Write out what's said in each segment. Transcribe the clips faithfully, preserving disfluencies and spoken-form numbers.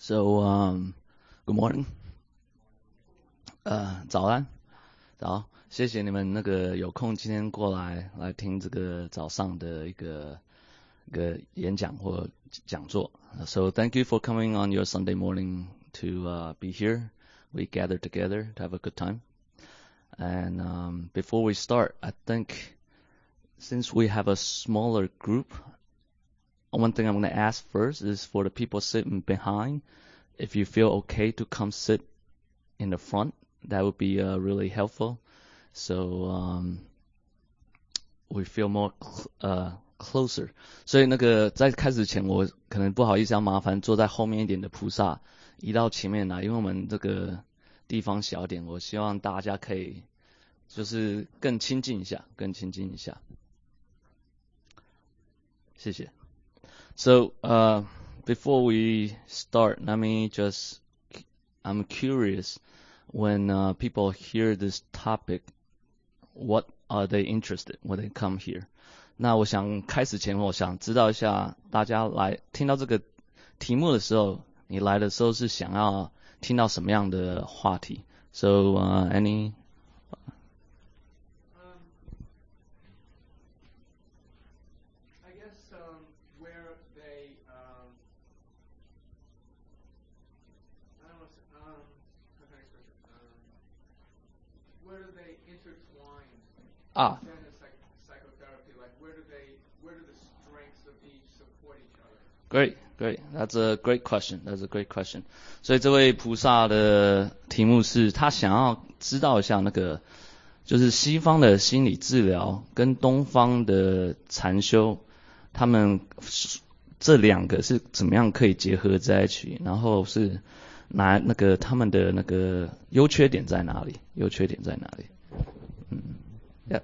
So, um, good morning. 呃，早安，早，谢谢你们那个有空今天过来来听这个早上的一个一个演讲或讲座。So thank you for coming on your Sunday morning to uh, be here. We gather together to have a good time. And um, before we start, I think since we have a smaller group, one thing I'm going to ask first is for the people sitting behind, if you feel okay to come sit in the front, that would be uh, really helpful. So um, we feel more cl- uh, closer. 所以那个在开始前，我可能不好意思要麻烦坐在后面一点的菩萨移到前面来，因为我们这个地方小一点，我希望大家可以就是更亲近一下，更亲近一下。谢谢。So, uh, before we start, let me just, I'm curious, when uh, people hear this topic, what are they interested when they come here? 那我想开始前，我想知道一下，大家来听到这个题目的时候，你来的时候是想要听到什么样的话题 ？So, uh, any? Ah, great, great. That's a great question. That's a great question. 所以这位菩萨的题目是他想要知道一下那个，就是西方的心理治疗跟东方的禅修，他们这两个是怎么样可以结合在一起？然后是拿那个他们的那个优缺点在哪里？优缺点在哪里？嗯。Yeah.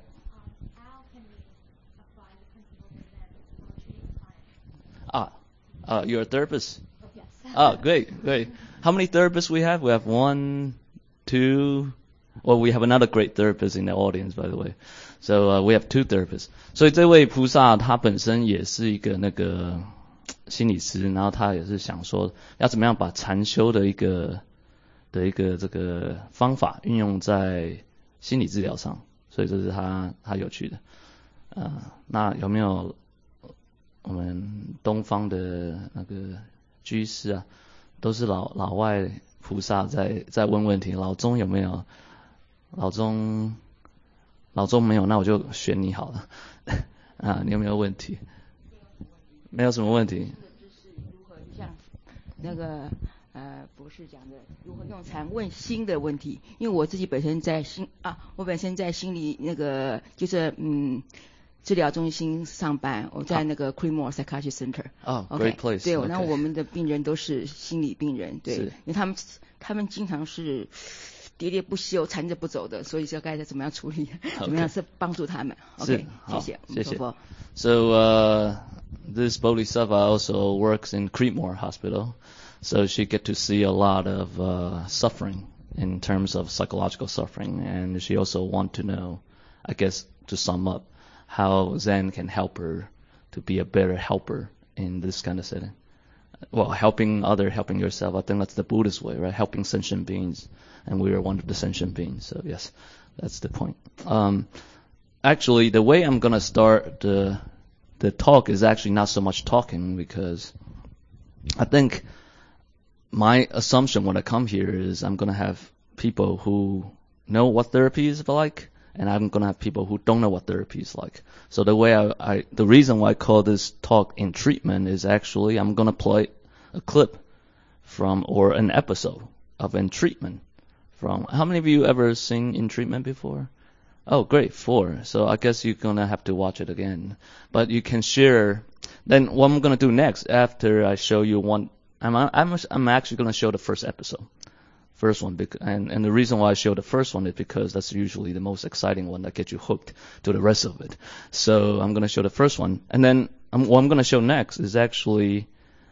Ah, uh, you're a therapist? Yes. Ah, great, great. How many therapists we have? We have one, two. Well, we have another great therapist in the audience, by the way. So uh, we have two therapists. 所以这位菩萨他本身也是一个那个心理师，然后他也是想说要怎么样把禅修的一个的一个这个方法运用在心理治疗上，所以这是他他有趣的。呃，那有没有我们东方的那个居士啊，都是老老外菩萨在在问问题，老中有没有？老中老中没有，那我就选你好了。啊，你有没有问题？没有什么问题。 如何像那个呃博士讲的，如何用禅问心的问题？因为我自己本身在心啊，我本身在心理那个就是嗯。治疗中心上班，我在那个 Creedmoor Psychiatry Center。 哦、oh, ，Great place。 对， okay. 然后我们的病人都是心理病人，对，因为他们他们经常是喋喋不休、缠着不走的，所以是该怎么样处理， okay. 怎么样是帮助他们。OK， 谢谢， 谢谢。 So uh, this Bodhisattva also works in Creedmoor Hospital, so she get to see a lot of uh, suffering in terms of psychological suffering, and she also want to know, I guess, to sum up, how Zen can help her to be a better helper in this kind of setting. Well, helping other, helping yourself, I think that's the Buddhist way, right? Helping sentient beings, and we are one of the sentient beings. So yes, that's the point. Um, actually, the way I'm gonna start the the talk is actually not so much talking, because I think my assumption when I come here is I'm gonna have people who know what therapy is like, and I'm going to have people who don't know what therapy is like. So the way I, I the reason why I call this talk In Treatment is actually I'm going to play a clip from, or an episode of In Treatment from, how many of you ever seen In Treatment before? Oh, great, four. So I guess you're going to have to watch it again. But you can share, then what I'm going to do next after I show you one, I'm, I'm, I'm actually going to show the first episode. First one, and, and the reason why I show the first one is because that's usually the most exciting one that gets you hooked to the rest of it. So I'm going to show the first one, and then um, what I'm going to show next is actually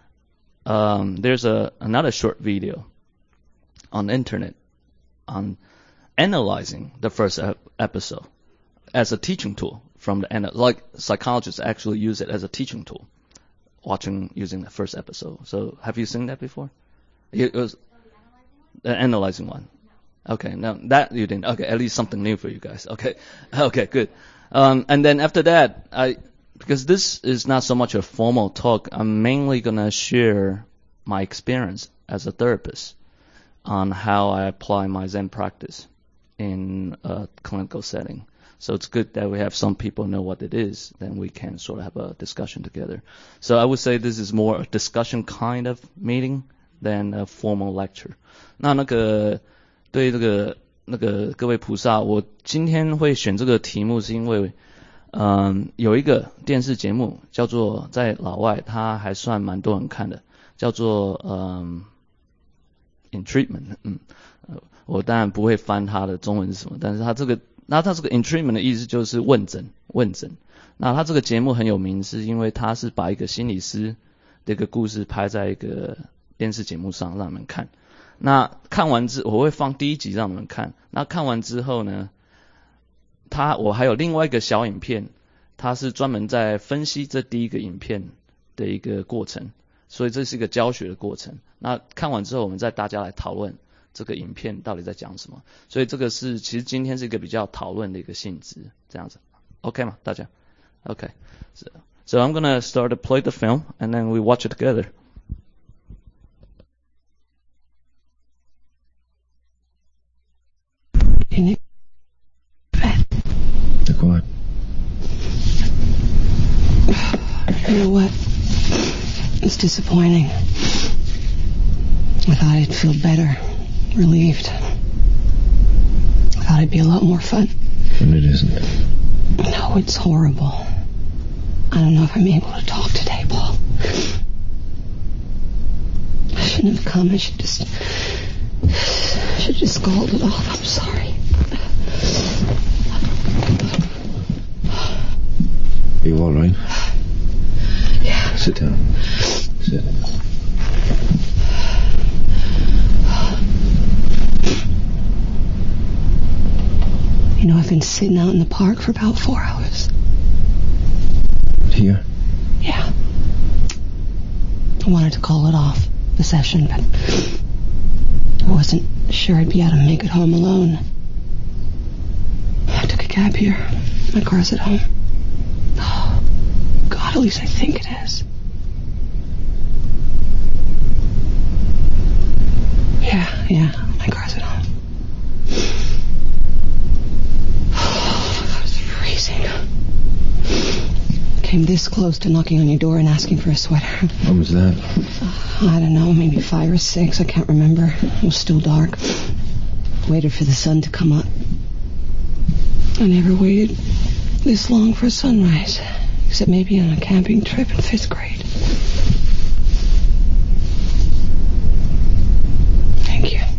um, there's a another short video on the internet on analyzing the first ep- episode as a teaching tool from the like psychologists actually use it as a teaching tool, watching using the first episode. So have you seen that before? It was the analyzing one. Okay, no, that you didn't. Okay, at least something new for you guys. Okay, okay, good. Um, and then after that, I because this is not so much a formal talk, I'm mainly gonna share my experience as a therapist on how I apply my Zen practice in a clinical setting. So it's good that we have some people know what it is, then we can sort of have a discussion together. So I would say this is more a discussion kind of meeting than a formal lecture. 那那个对这个那个各位菩萨，我今天会选这个题目是因为，嗯，有一个电视节目叫做在老外它还算蛮多人看的，叫做嗯 In Treatment， 嗯，我当然不会翻它的中文是什么，但是它这个。那他这个 in treatment 的意思就是问诊，问诊。那他这个节目很有名，是因为他是把一个心理师的一个故事拍在一个电视节目上让你们看。那看完之，我会放第一集让你们看。那看完之后呢，他我还有另外一个小影片，他是专门在分析这第一个影片的一个过程，所以这是一个教学的过程。那看完之后，我们再大家来讨论。这个影片到底在讲什么？所以这个是其实今天是一个比较讨论的一个性质，这样子 ，OK 吗？大家 ？OK， so, so I'm gonna start to play the film and then we watch it together. Like what? You know what? It's disappointing. I thought I'd feel better. Relieved. I thought it'd be a lot more fun. And it isn't. No, it's horrible. I don't know if I'm able to talk today, Paul. I shouldn't have come. I should just... I should just called it off. I'm sorry. Are you all right? Yeah. Sit down. Sit. You know, I've been sitting out in the park for about four hours. Here? Yeah. I wanted to call it off, the session, but I wasn't sure I'd be able to make it home alone. I took a cab here. My car's at home. Oh, God, at least I think it is. Yeah, yeah, my car's at home. Came this close to knocking on your door and asking for a sweater. What was that? Uh, I don't know, maybe five or six. I can't remember. It was still dark. Waited for the sun to come up. I never waited this long for a sunrise, except maybe on a camping trip in fifth grade. Thank you.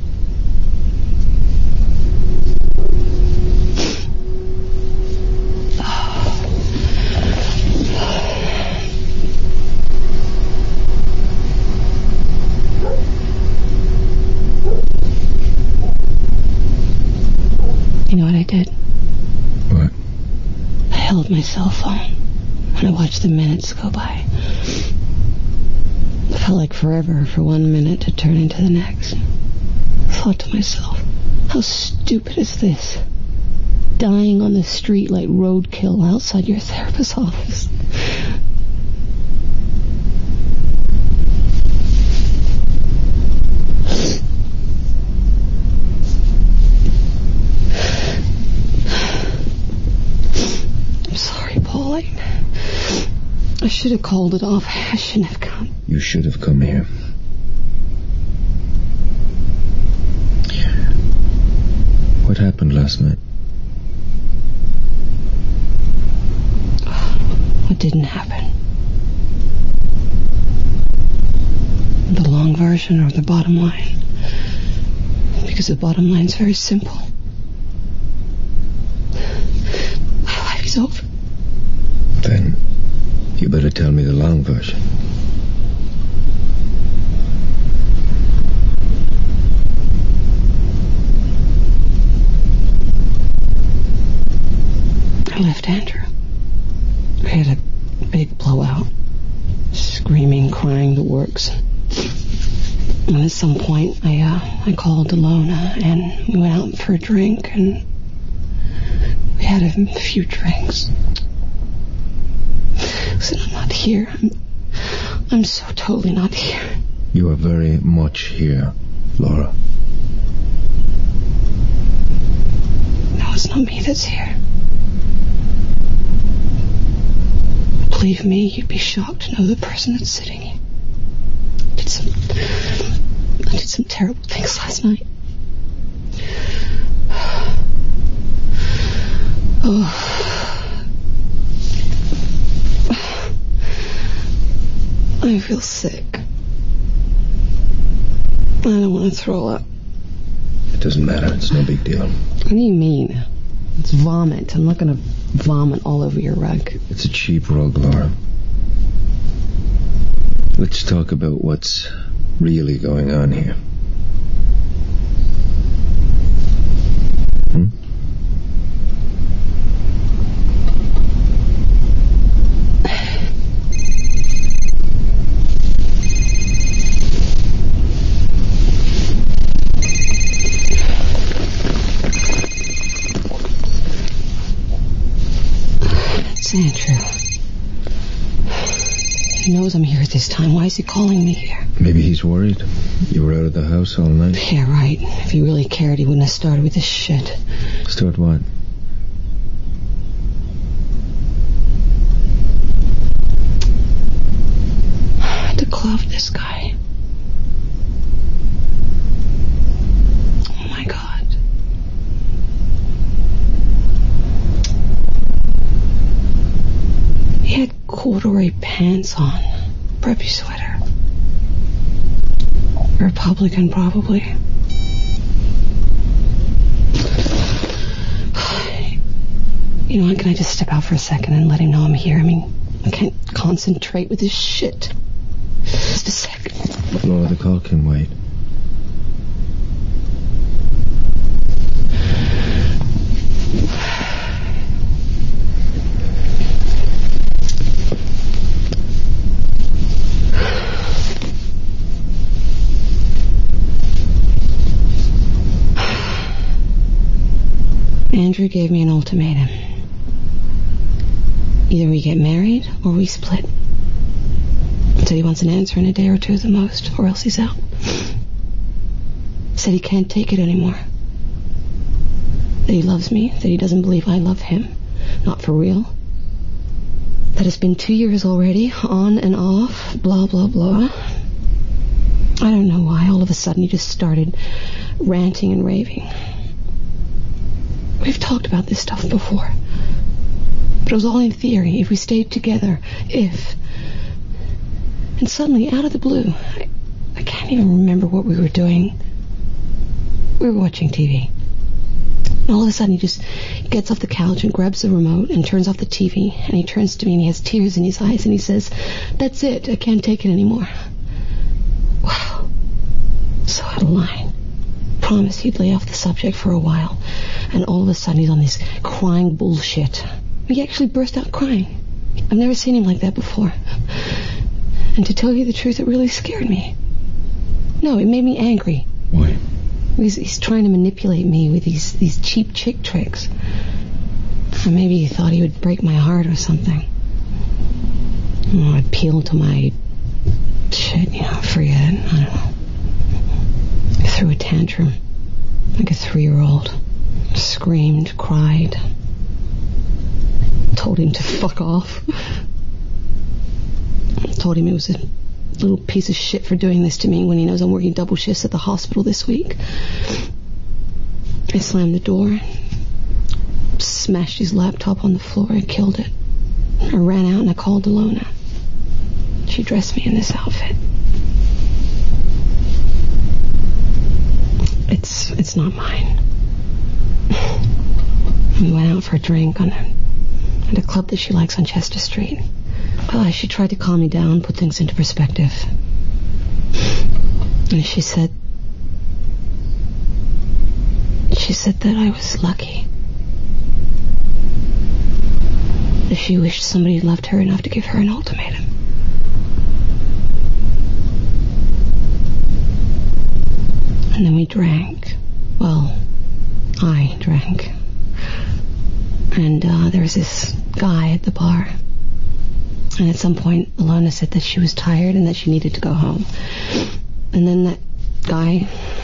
You know what I did? What? I held my cell phone and I watched the minutes go by. It felt like forever for one minute to turn into the next. I thought to myself, how stupid is this? Dying on the street like roadkill outside your therapist's office. I should have called it off. I shouldn't have come. You should have come here. What happened last night? What didn't happen? The long version or the bottom line? Because the bottom line's very simple. My life is over. Then you better tell me the long version. I left Andrew. I had a big blowout. Screaming, crying, the works. And at some point, I uh, I called Ilona, and we went out for a drink, and we had a few drinks. Listen, I'm not here. I'm, I'm so totally not here. You are very much here, Laura. No, it's not me that's here. Believe me, you'd be shocked to know the person that's sitting here. I did some, I did some terrible things last night. Oh. I feel sick. I don't want to throw up. It doesn't matter. It's no big deal. What do you mean? It's vomit. I'm not going to vomit all over your rug. It's a cheap rug, Laura. Let's talk about what's really going on here. Hmm? It's Andrew. He knows I'm here at this time. Why is he calling me here? Maybe he's worried. You were out of the house all night. Yeah, right. If he really cared, he wouldn't have started with this shit. Start what? To club this guy. Oh my God. He had corduroy pants on. Preppy sweater. Republican, probably. You know, can I just step out for a second and let him know I'm here? I mean, I can't concentrate with this shit. Just a second. Laura, the call can wait. Andrew gave me an ultimatum. Either we get married or we split. Said he wants an answer in a day or two at the most, or else he's out. Said he can't take it anymore. That he loves me, that he doesn't believe I love him. Not for real. That it's been two years already, on and off, blah, blah, blah. I don't know why all of a sudden he just started ranting and raving. We've talked about this stuff before. But it was all in theory, if we stayed together, if... And suddenly, out of the blue, I, I can't even remember what we were doing. We were watching T V. And all of a sudden, he just gets off the couch and grabs the remote and turns off the T V. And he turns to me and he has tears in his eyes and he says, "That's it, I can't take it anymore." Wow. So out of line. Promised he'd lay off the subject for a while. And all of a sudden, he's on this crying bullshit. He actually burst out crying. I've never seen him like that before. And to tell you the truth, it really scared me. No, it made me angry. Why? He's, he's trying to manipulate me with these, these cheap chick tricks. Or maybe he thought he would break my heart or something. Oh, appeal to my shit, you know, forget it. I don't know. I threw a tantrum like a three-year-old. Screamed, cried. Told him to fuck off. Told him it was a little piece of shit for doing this to me when he knows I'm working double shifts at the hospital this week. I slammed the door, smashed his laptop on the floor, and killed it. I ran out and I called Ilona. She dressed me in this outfit. It's it's not mine. We went out for a drink on a, at a club that she likes on Chester Street. Well, she tried to calm me down, put things into perspective. And she said... She said that I was lucky. That she wished somebody loved her enough to give her an ultimatum. we drank. Well, I drank. And uh, there was this guy at the bar. And at some point, Ilona said that she was tired and that she needed to go home. And then that guy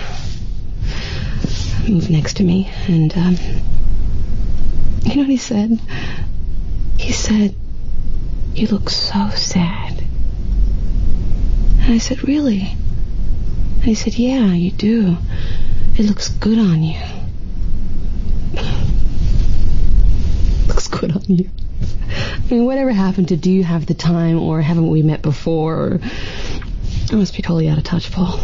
moved next to me, and um, you know what he said? He said, "You look so sad." And I said, "Really?" And he said, "Yeah, you do. It looks good on you." Looks good on you. I mean, whatever happened to do you have the time, or haven't we met before, or I must be totally out of touch, Paul.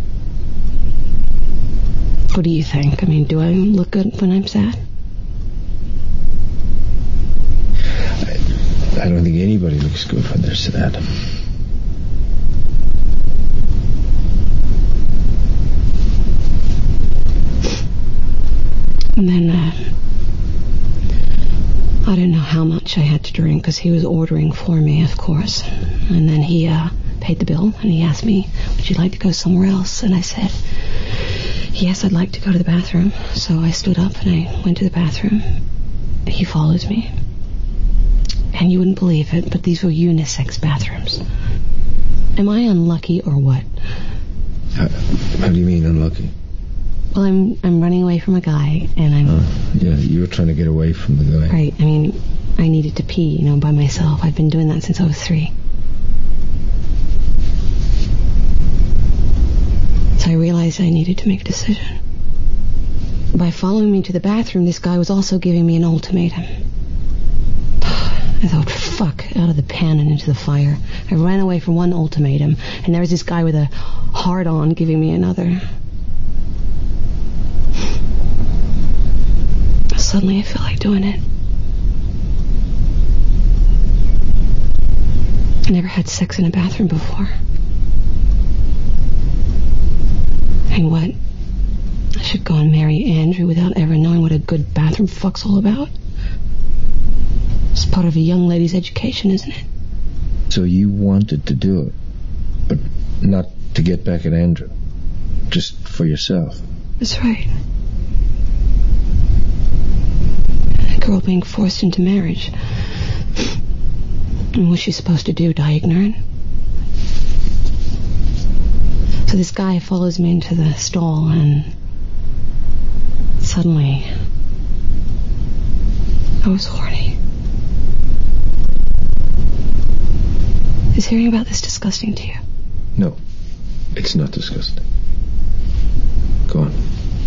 What do you think? I mean, do I look good when I'm sad? I, I don't think anybody looks good when they're sad. And then, uh, I don't know how much I had to drink, because he was ordering for me, of course. And then he uh, paid the bill, and he asked me, would you like to go somewhere else? And I said, yes, I'd like to go to the bathroom. So I stood up and I went to the bathroom. He followed me. And you wouldn't believe it, but these were unisex bathrooms. Am I unlucky or what? How, how do you mean unlucky? Well, I'm I'm running away from a guy, and I'm... Uh, yeah, you were trying to get away from the guy. Right, I mean, I needed to pee, you know, by myself. I've been doing that since I was three. So I realized I needed to make a decision. By following me to the bathroom, this guy was also giving me an ultimatum. I thought, fuck, out of the pan and into the fire. I ran away from one ultimatum, and there was this guy with a hard-on giving me another. Suddenly I feel like doing it. I never had sex in a bathroom before. And what? I should go and marry Andrew without ever knowing what a good bathroom fuck's all about? It's part of a young lady's education, isn't it? So you wanted to do it, but not to get back at Andrew. Just for yourself. That's right. A girl being forced into marriage. And what's she supposed to do, die ignorant? So this guy follows me into the stall, and suddenly I was horny. Is hearing about this disgusting to you? No, it's not disgusting. Go on.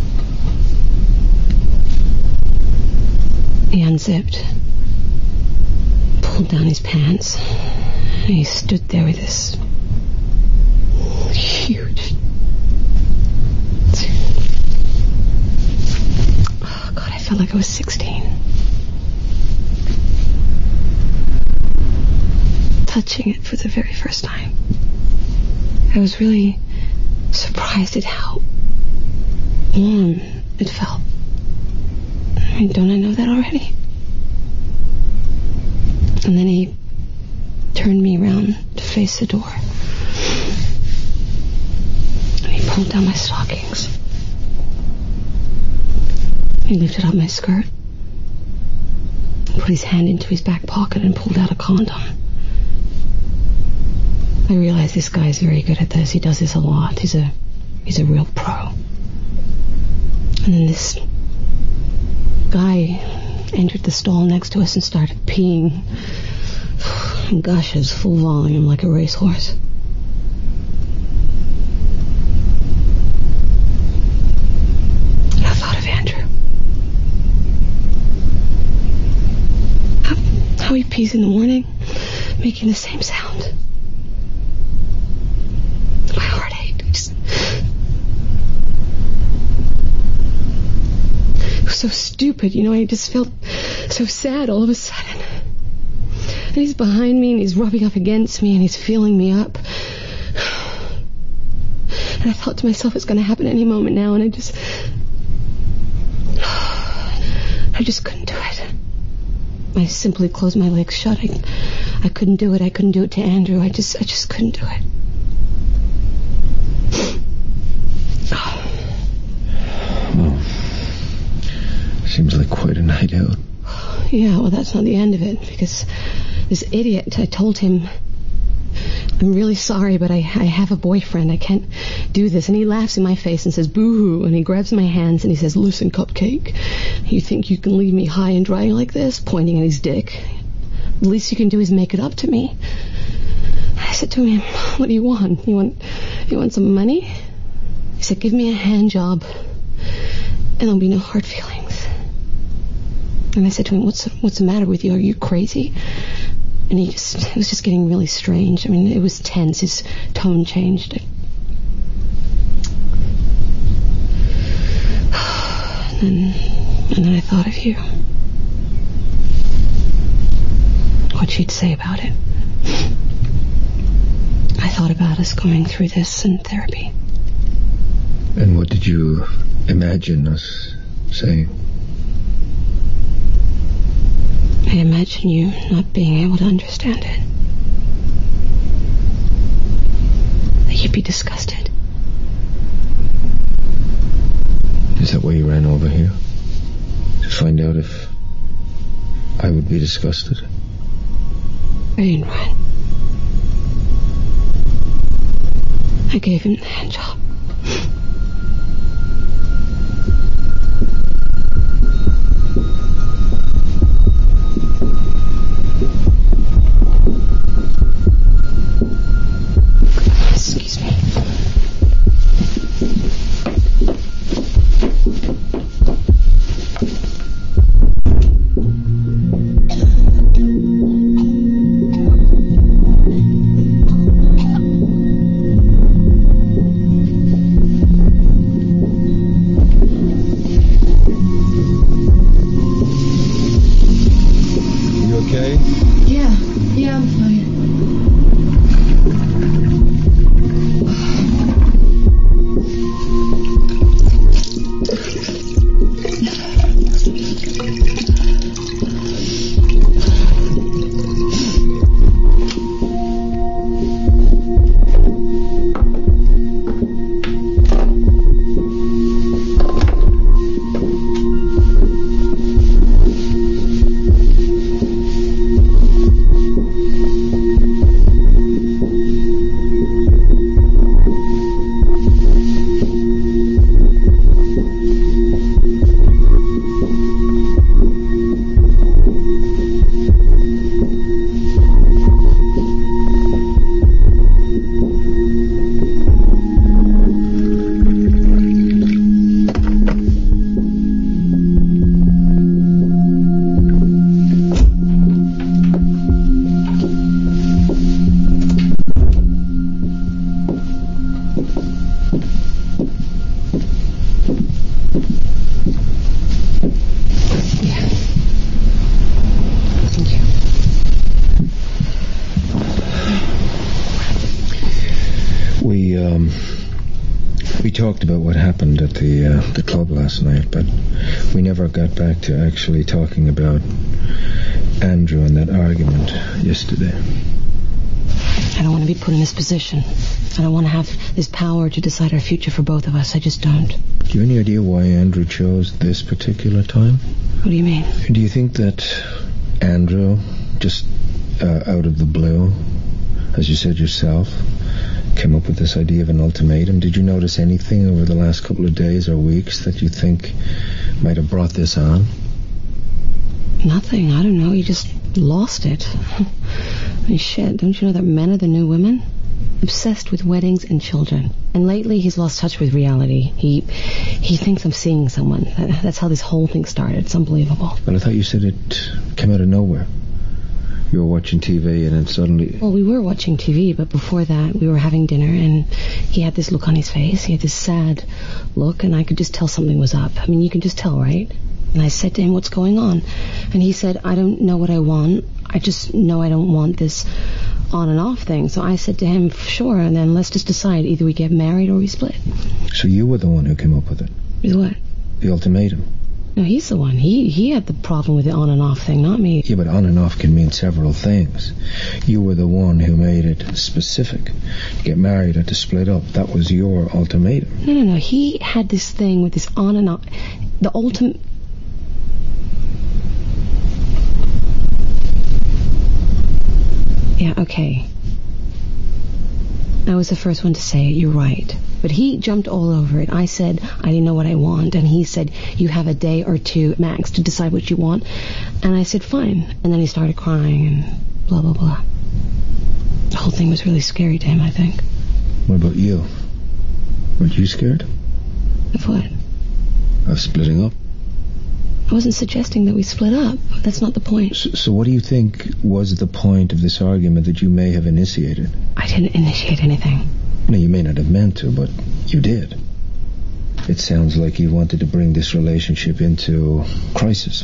He unzipped, pulled down his pants, and he stood there with this huge... Oh, God, I felt like I was sixteen. Touching it for the very first time. I was really surprised at how warm it felt. I mean, don't I know that already? And then he turned me around to face the door. And he pulled down my stockings. He lifted up my skirt, put his hand into his back pocket and pulled out a condom. I realize this guy is very good at this. He does this a lot. He's a he's a real pro. And then this guy entered the stall next to us and started peeing in gushes, full volume, like a racehorse. And I thought of Andrew. How, how he pees in the morning, making the same sound. My heart ached. Just... It was so stupid, you know. I just felt so sad all of a sudden. And he's behind me, and he's rubbing up against me, and he's feeling me up. And I thought to myself, it's going to happen any moment now, and I just... I just couldn't do it. I simply closed my legs shut. I, I couldn't do it. I couldn't do it to Andrew. I just, I just couldn't do it. night out. Yeah, well, that's not the end of it, because this idiot, I told him, I'm really sorry, but I, I have a boyfriend. I can't do this. And he laughs in my face and says, boo-hoo, and he grabs my hands and he says, listen, Cupcake, you think you can leave me high and dry like this, pointing at his dick? The least you can do is make it up to me. I said to him, what do you want? You want, you want some money? He said, give me a hand job, and there'll be no hard feelings. And I said to him, what's what's the matter with you? Are you crazy? And he just, it was just getting really strange. I mean, it was tense. His tone changed. And then, and then I thought of you. What she'd say about it. I thought about us going through this in therapy. And what did you imagine us saying? I imagine you not being able to understand it. That you'd be disgusted. Is that why you ran over here? To find out if I would be disgusted? I didn't run. I gave him the hand job. Excuse me. Talked about what happened at the uh, the club last night, but we never got back to actually talking about Andrew and that argument yesterday. I don't want to be put in this position. I don't want to have this power to decide our future for both of us. I just don't. Do you have any idea why Andrew chose this particular time? What do you mean? Do you think that Andrew, just uh, out of the blue, as you said yourself, came up with this idea of an ultimatum? Did you notice anything over the last couple of days or weeks that you think might have brought this on? Nothing. I don't know. He just lost it. I mean, shit, don't you know that men are the new women? Obsessed with weddings and children. And lately he's lost touch with reality. He he thinks I'm seeing someone. That's how this whole thing started. It's unbelievable. But I thought you said it came out of nowhere. You were watching T V and then suddenly... Well, we were watching T V, but before that we were having dinner and he had this look on his face. He had this sad look, and I could just tell something was up. I mean, you can just tell, right? And I said to him, what's going on? And he said, I don't know what I want. I just know I don't want this on and off thing. So I said to him, sure, and then let's just decide. Either we get married or we split. So you were the one who came up with it? With what? The ultimatum. No, he's the one. He he had the problem with the on and off thing, not me. Yeah, but on and off can mean several things. You were the one who made it specific. To get married or to split up, that was your ultimatum. No, no, no. He had this thing with this on and off. The ultimate... Yeah, okay. I was the first one to say it, you're right. But he jumped all over it. I said I didn't know what I want, and he said you have a day or two max to decide what you want. And I said fine. And then he started crying and blah, blah, blah. The whole thing was really scary to him, I think. What about you? Weren't you scared? Of what? Of splitting up? I wasn't suggesting that we split up. That's not the point. So, so what do you think was the point of this argument that you may have initiated? I didn't initiate anything. No, you may not have meant to, but you did. It sounds like you wanted to bring this relationship into crisis.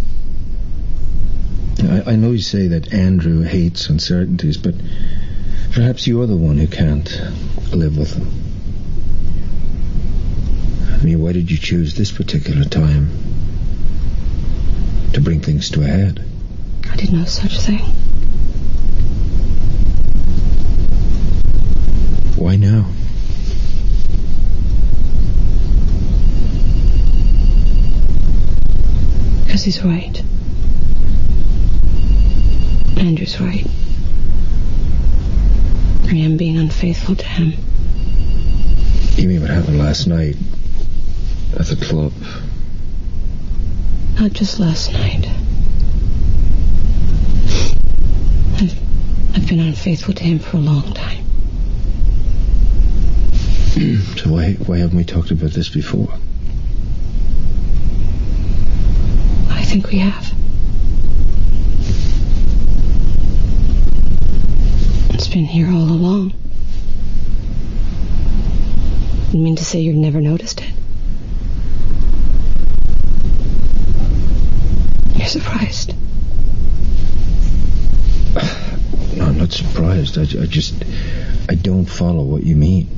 I, I know you say that Andrew hates uncertainties, but perhaps you're the one who can't live with them. I mean, why did you choose this particular time to bring things to a head? I did no such thing. Why now? Because he's right. Andrew's right. I am being unfaithful to him. You mean what happened last night at the club? Not just last night. I've, I've been unfaithful to him for a long time. So why why haven't we talked about this before? I think we have. It's been here all along. You mean to say you've never noticed it? You're surprised. No, I'm not surprised. I, I just... I don't follow what you mean.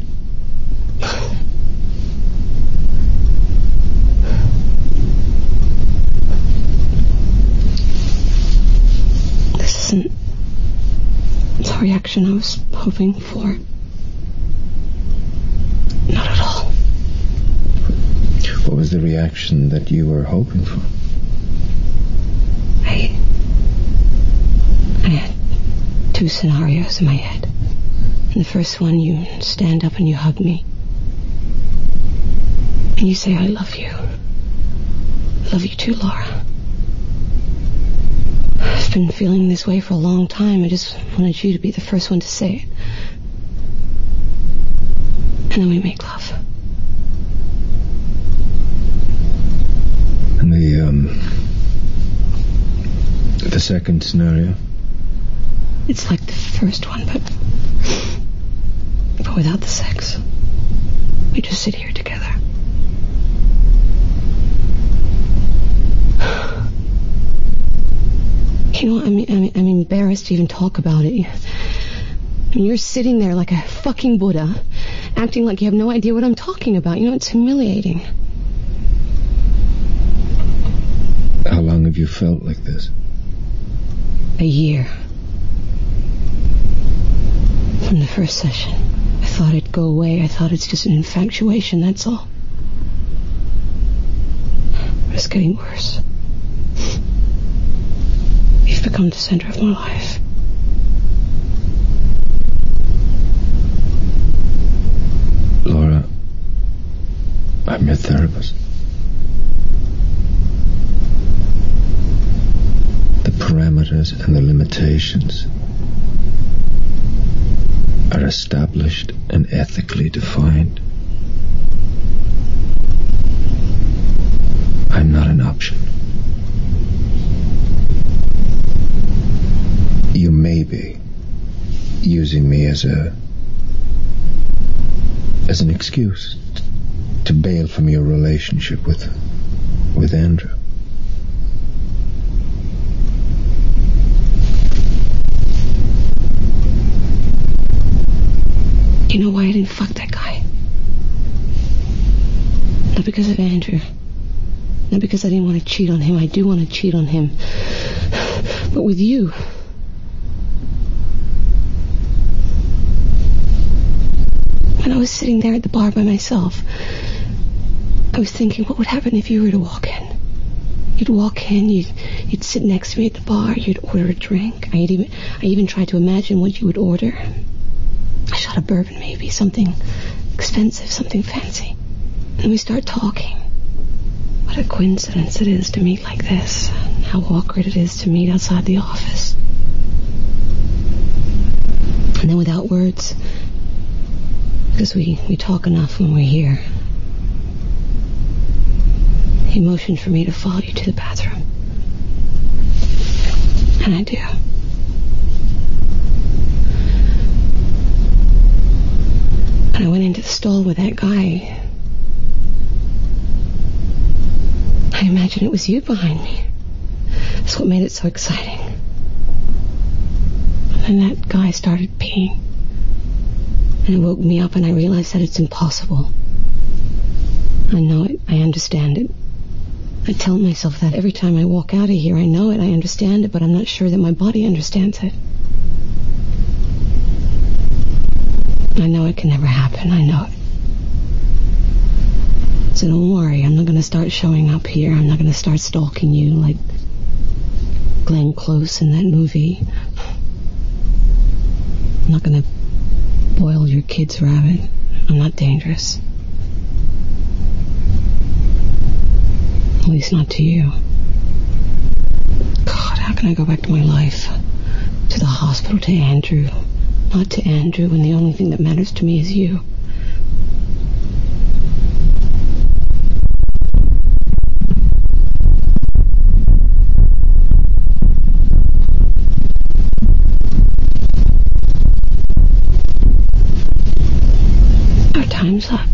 This isn't the reaction I was hoping for. Not at all. What was the reaction that you were hoping for? I... I had two scenarios in my head. In the first one, you stand up and you hug me. And you say, I love you. I love you too, Laura. I've been feeling this way for a long time. I just wanted you to be the first one to say it. And then we make love. And the, um... the second scenario? It's like the first one, but... but without the sex. We just sit here together. You know, I mean, I mean, I'm embarrassed to even talk about it. I mean, you're sitting there like a fucking Buddha, acting like you have no idea what I'm talking about. You know, it's humiliating. How long have you felt like this? A year. From the first session. I thought it'd go away. I thought it's just an infatuation, that's all. But it's getting worse. You've become the center of my life. Laura, I'm your therapist. The parameters and the limitations are established and ethically defined. I'm not an option. You may be using me as a as an excuse to bail from your relationship with with Andrew. You know why I didn't fuck that guy? Not because of Andrew. Not because I didn't want to cheat on him. I do want to cheat on him. But with you. When I was sitting there at the bar by myself, I was thinking, what would happen if you were to walk in? You'd walk in, you'd, you'd sit next to me at the bar, you'd order a drink. I'd even, I even tried to imagine what you would order. A shot of bourbon maybe, something expensive, something fancy. And we start talking. What a coincidence it is to meet like this. And how awkward it is to meet outside the office. And then without words, because we, we talk enough when we're here, he motioned for me to follow you to the bathroom. And I do. And I went into the stall with that guy. I imagined it was you behind me. That's what made it so exciting. And then that guy started peeing. And it woke me up and I realized that it's impossible. I know it. I understand it. I tell myself that every time I walk out of here. I know it. I understand it, but I'm not sure that my body understands it. I know it can never happen. I know it. So don't worry. I'm not going to start showing up here. I'm not going to start stalking you like Glenn Close in that movie. I'm not going to boil your kid's rabbit. I'm not dangerous. At least not to you. God, how can I go back to my life? To the hospital, to Andrew. Not to Andrew, when the only thing that matters to me is you. Our time's up.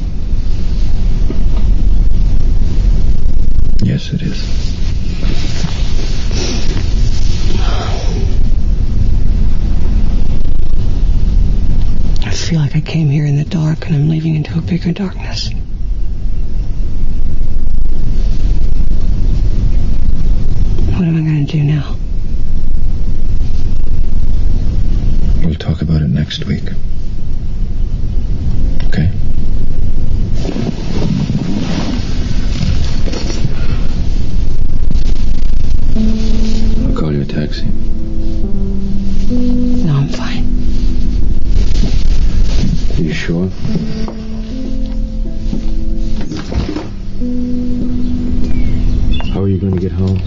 Yes, it is. I feel like I came here in the dark and I'm leaving into a bigger darkness. What am I going to do now? We'll talk about it next week. Okay? I'll call you a taxi. No, I'm fine. Are you sure? How are you going to get home?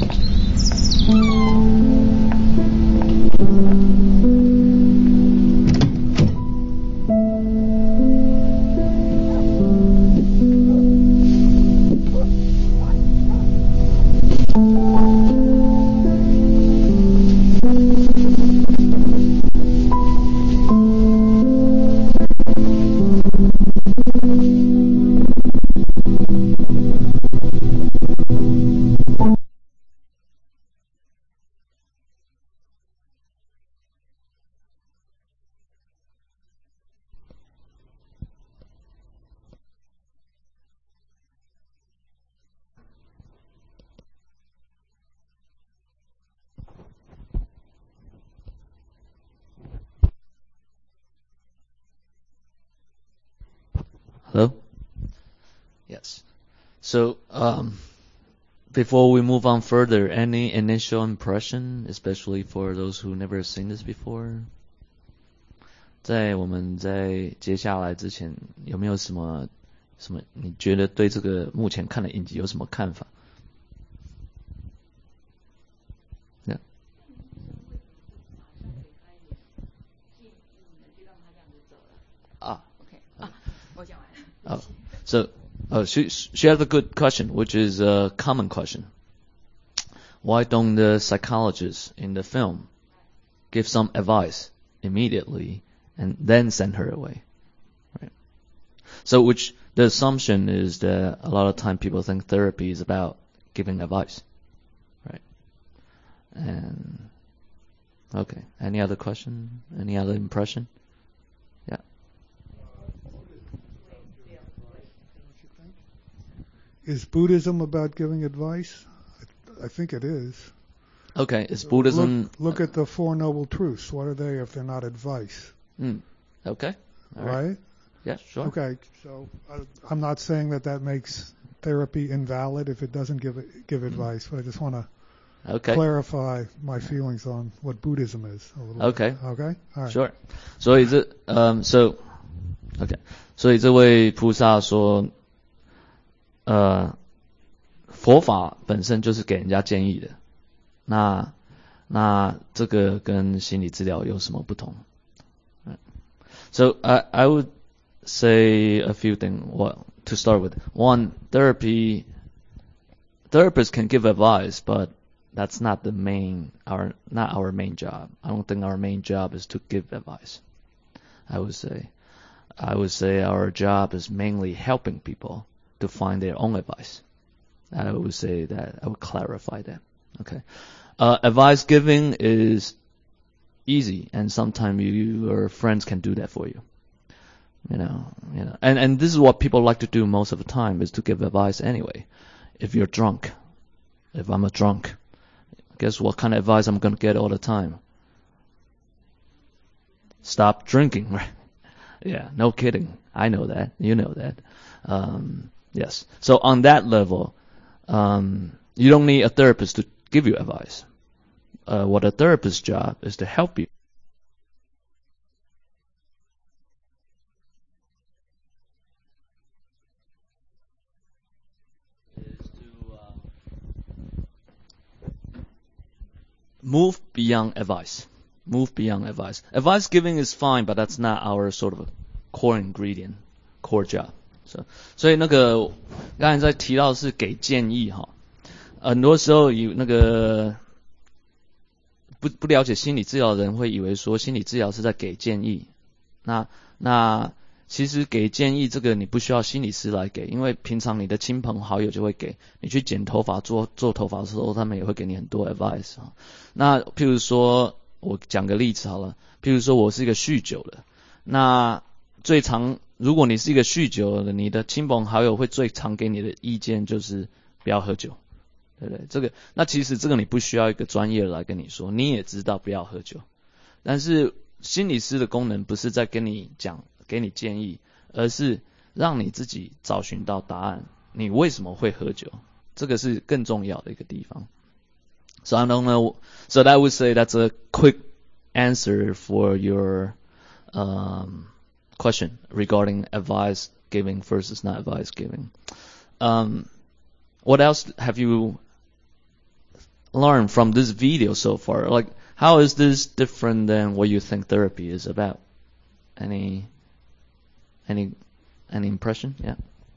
Hello? Yes. So, um, before we move on further, any initial impression, especially for those who never seen this before? 在我们在接下来之前，有没有什么什么？你觉得对这个目前看的影集有什么看法？ Yeah. Ah. Okay. Ah, 我讲完了。 Oh, so uh, she she has a good question, which is a common question. Why don't the psychologists in the film give some advice immediately and then send her away? Right. So, which the assumption is that a lot of time people think therapy is about giving advice, right? And okay, any other question? Any other impression? Yeah. Is Buddhism about giving advice? I, I think it is. Okay, is Buddhism... Look, look at the Four Noble Truths. What are they if they're not advice? Mm, okay. All right. right? Yeah, sure. Okay, so uh, I'm not saying that that makes therapy invalid if it doesn't give give advice? But I just want to Okay. clarify my feelings on what Buddhism is a little Okay. bit. Okay. All right. Sure. 所以这，嗯、um,，so OK， 所以这位菩萨说，呃，佛法本身就是给人家建议的，那那这个跟心理治疗有什么不同？ So I I would say a few things. Well, to start with, one, therapy therapists can give advice, but that's not the main our not our main job. I don't think our main job is to give advice. I would say I would say our job is mainly helping people to find their own advice. I would say that I would clarify that. Okay. Uh, advice giving is easy, and sometimes you, your friends can do that for you. You know, you know, and and this is what people like to do most of the time, is to give advice anyway. If you're drunk, if I'm a drunk, guess what kind of advice I'm going to get all the time? Stop drinking, right? Yeah, no kidding. I know that. You know that. Um, yes. So on that level, um, you don't need a therapist to give you advice. Uh, what a therapist's job is to help you. Is to uh, move beyond advice. Move beyond advice. Advice giving is fine, but that's not our sort of core ingredient, core job. So, 所以那个刚才在提到是给建议哈，很多时候有那个不不了解心理治疗的人会以为说心理治疗是在给建议，那那其实给建议这个你不需要心理师来给，因为平常你的亲朋好友就会给你去剪头发做做头发的时候，他们也会给你很多 advice 哈。那譬如说我讲个例子好了，譬如说我是一个酗酒的，那最常如果你是一个酗酒的，你的亲朋好友会最常给你的意见就是不要喝酒，对不对？这个那其实这个你不需要一个专业的来跟你说，你也知道不要喝酒。但是心理师的功能不是在跟你讲给你建议，而是让你自己找寻到答案，你为什么会喝酒，这个是更重要的一个地方。So I don't know. So that would say that's a quick answer for your um, question regarding advice giving versus not advice giving. Um, what else have you learned from this video so far? Like, how is this different than what you think therapy is about? Any, any, any impression? Yeah.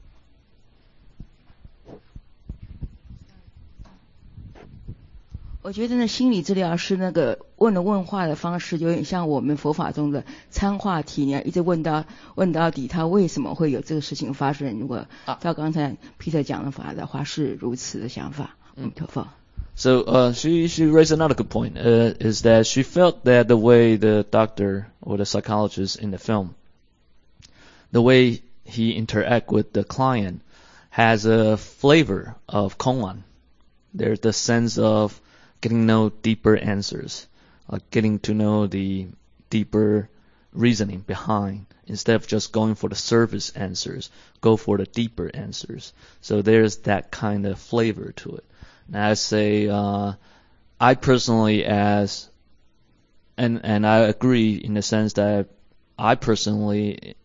"我觉得呢，心理治疗师那个问了问话的方式，有点像我们佛法中的参话题，你要一直问到问到底，他为什么会有这个事情发生？如果照刚才 Peter 讲的法的话，是如此的想法。阿弥陀佛。 So uh, she she raised another good point, uh, is that she felt that the way the doctor or the psychologist in the film, the way he interact with the client, has a flavor of koan. There's the sense of getting to know deeper answers, like getting to know the deeper reasoning behind, instead of just going for the surface answers, go for the deeper answers. So there's that kind of flavor to it. And I say, uh, I personally as, and, and I agree in the sense that I personally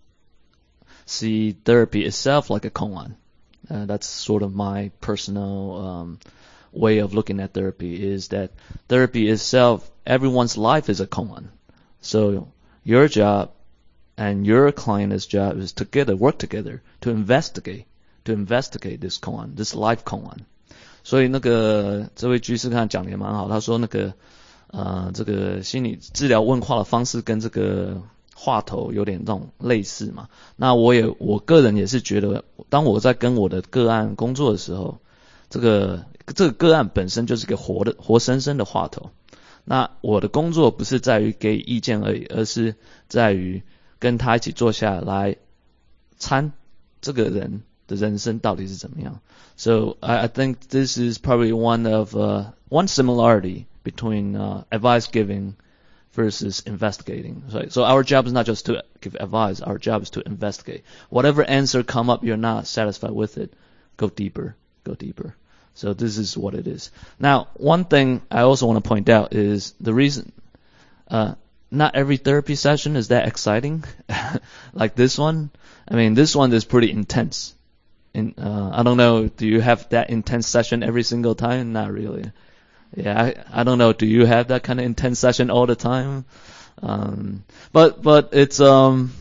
see therapy itself like a koan. Uh, that's sort of my personal, um, way of looking at therapy, is that therapy itself, everyone's life is a koan. So your job and your client's job is together, work together to investigate, to investigate this koan, this life koan. 所以那个这位居士看讲的也蛮好，他说那个呃这个心理治疗问话的方式跟这个话头有点这种类似嘛。那我也我个人也是觉得，当我在跟我的个案工作的时候，这个这个个案本身就是个活的活生生的话头。那我的工作不是在于给意见而已，而是在于跟他一起坐下来参这个人的人生到底是怎么样。So I, I think this is probably one of uh, one similarity between uh, advice giving versus investigating. So, so our job is not just to give advice. Our job is to investigate. Whatever answer come up, you're not satisfied with it, go deeper, go deeper. So this is what it is. Now, one thing I also want to point out is the reason, uh, not every therapy session is that exciting. Like this one. I mean, this one is pretty intense. In, uh, I don't know, do you have that intense session every single time? Not really. Yeah, I, I don't know, do you have that kind of intense session all the time? Um, but, but it's, um,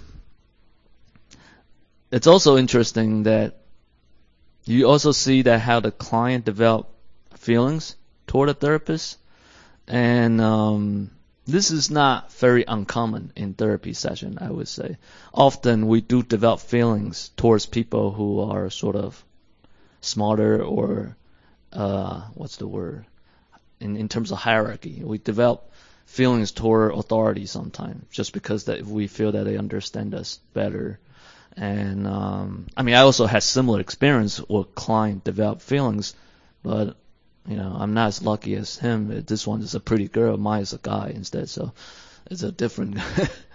it's also interesting that you also see that how the client develop feelings toward a therapist. And, um, this is not very uncommon in therapy session, I would say. Often we do develop feelings towards people who are sort of smarter or, uh, what's the word? In, in terms of hierarchy, we develop feelings toward authority sometimes just because that we feel that they understand us better. And, um, I mean, I also had similar experience where client develop feelings, but you know, I'm not as lucky as him. This one is a pretty girl, mine is a guy instead, so it's a different. But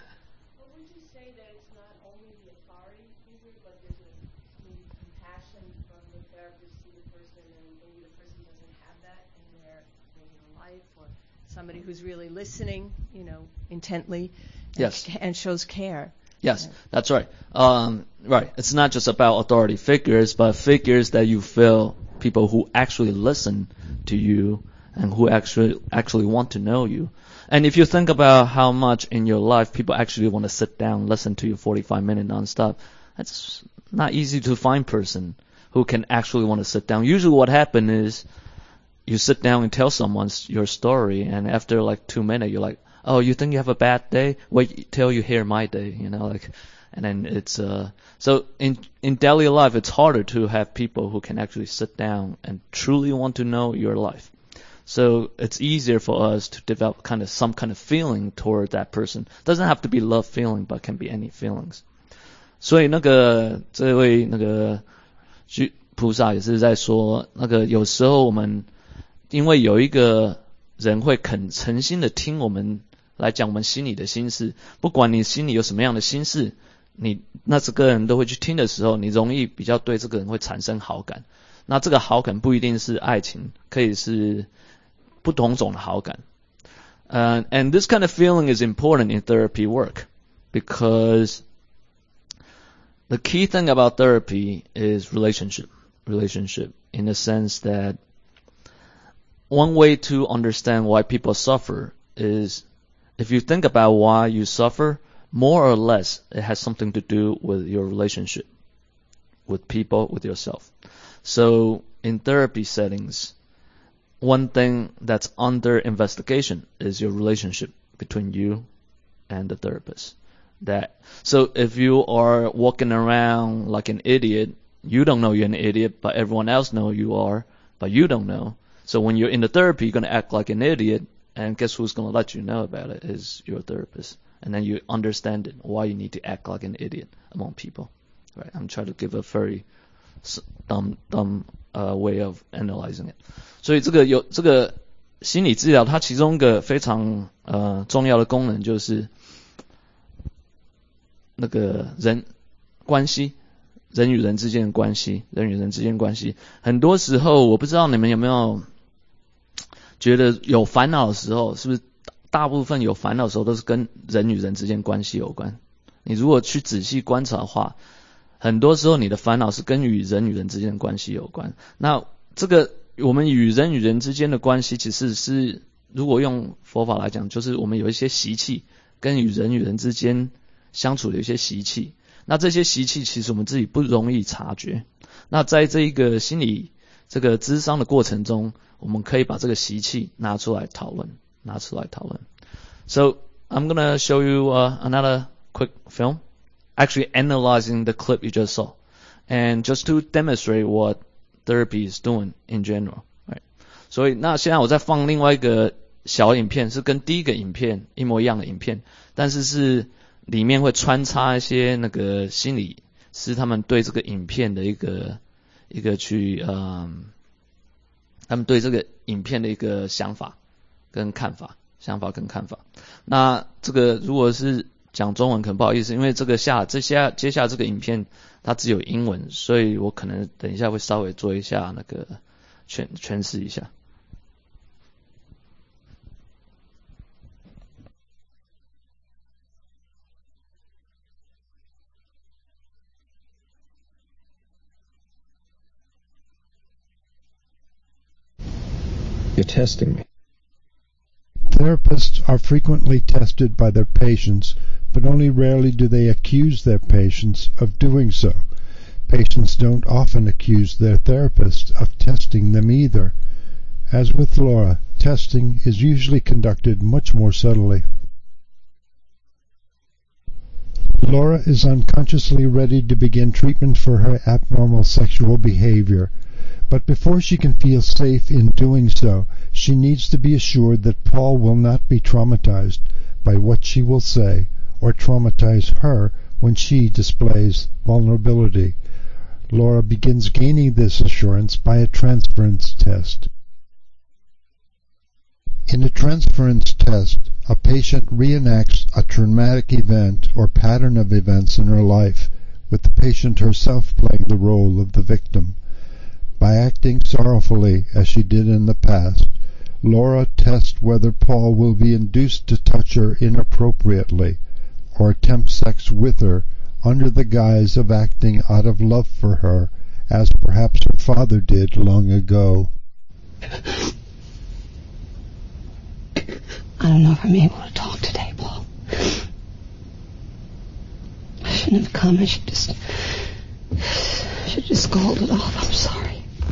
would you say that it's not only the authority figure, but there's a maybe compassion from the therapist to the person, and maybe the person doesn't have that in their regular life, or somebody who's really listening, you know, intently, and, yes, and shows care. Yes, that's right. Um, right. It's not just about authority figures, but figures that you feel people who actually listen to you and who actually actually want to know you. And if you think about how much in your life people actually want to sit down and listen to you forty-five minutes nonstop, that's not easy to find person who can actually want to sit down. Usually what happens is you sit down and tell someone your story, and after like two minutes you're like, oh, you think you have a bad day? Wait till you hear my day, you know, like, and then it's, uh, so in, in daily life, it's harder to have people who can actually sit down and truly want to know your life. So it's easier for us to develop kind of some kind of feeling toward that person. Doesn't have to be love feeling, but can be any feelings. 所以那个这位那个菩萨也是在说，那个有时候我们因为有一个人会肯诚心的听我们来讲我们心里的心事，不管你心里有什么样的心事，你那这个人都会去听的时候，你容易比较对这个人会产生好感。那这个好感不一定是爱情，可以是不同种的好感。Uh, and this kind of feeling is important in therapy work because the key thing about therapy is relationship. Relationship in the sense that one way to understand why people suffer is if you think about why you suffer, more or less it has something to do with your relationship with people, with yourself. So in therapy settings, one thing that's under investigation is your relationship between you and the therapist. That so if you are walking around like an idiot, you don't know you're an idiot, but everyone else know you are, but you don't know. So when you're in the therapy, you're going to act like an idiot, and guess who's going to let you know about it is your therapist. And then you understand it, why you need to act like an idiot among people. Right? I'm trying to give a very dumb, dumb uh, way of analyzing it. 所以这个有这个心理治疗，它其中一个非常呃重要的功能就是那个人关系，人与人之间的关系，人与人之间的关系。很多时候，我不知道你们有没有觉得有烦恼的时候，是不是大部分有烦恼的时候都是跟人与人之间关系有关？你如果去仔细观察的话，很多时候你的烦恼是跟与人与人之间的关系有关。那这个我们与人与人之间的关系，其实是如果用佛法来讲，就是我们有一些习气，跟与人与人之间相处的一些习气。那这些习气其实我们自己不容易察觉。那在这一个心理这个諮商的过程中，我们可以把这个习气拿出来讨论，拿出来讨论。So I'm gonna show you uh, another quick film, actually analyzing the clip you just saw, and just to demonstrate what therapy is doing in general, right? 所以那现在我再放另外一个小影片，是跟第一个影片一模一样的影片，但是是里面会穿插一些那个心理师他们对这个影片的一个一个去嗯，他们对这个影片的一个想法跟看法，想法跟看法。那这个如果是讲中文可能不好意思，因为这个下这下接下这个影片它只有英文，所以我可能等一下会稍微做一下那个诠诠释一下。 You're testing me. Therapists are frequently tested by their patients, but only rarely do they accuse their patients of doing so. Patients don't often accuse their therapist of testing them either. As with Laura, testing is usually conducted much more subtly. Laura is unconsciously ready to begin treatment for her abnormal sexual behavior. But before she can feel safe in doing so, she needs to be assured that Paul will not be traumatized by what she will say or traumatize her when she displays vulnerability. Laura begins gaining this assurance by a transference test. In a transference test, a patient reenacts a traumatic event or pattern of events in her life, with the patient herself playing the role of the victim. By acting sorrowfully, as she did in the past, Laura tests whether Paul will be induced to touch her inappropriately or attempt sex with her under the guise of acting out of love for her, as perhaps her father did long ago. I don't know if I'm able to talk today, Paul. I shouldn't have come. I should just... I should just called it off. I'm sorry.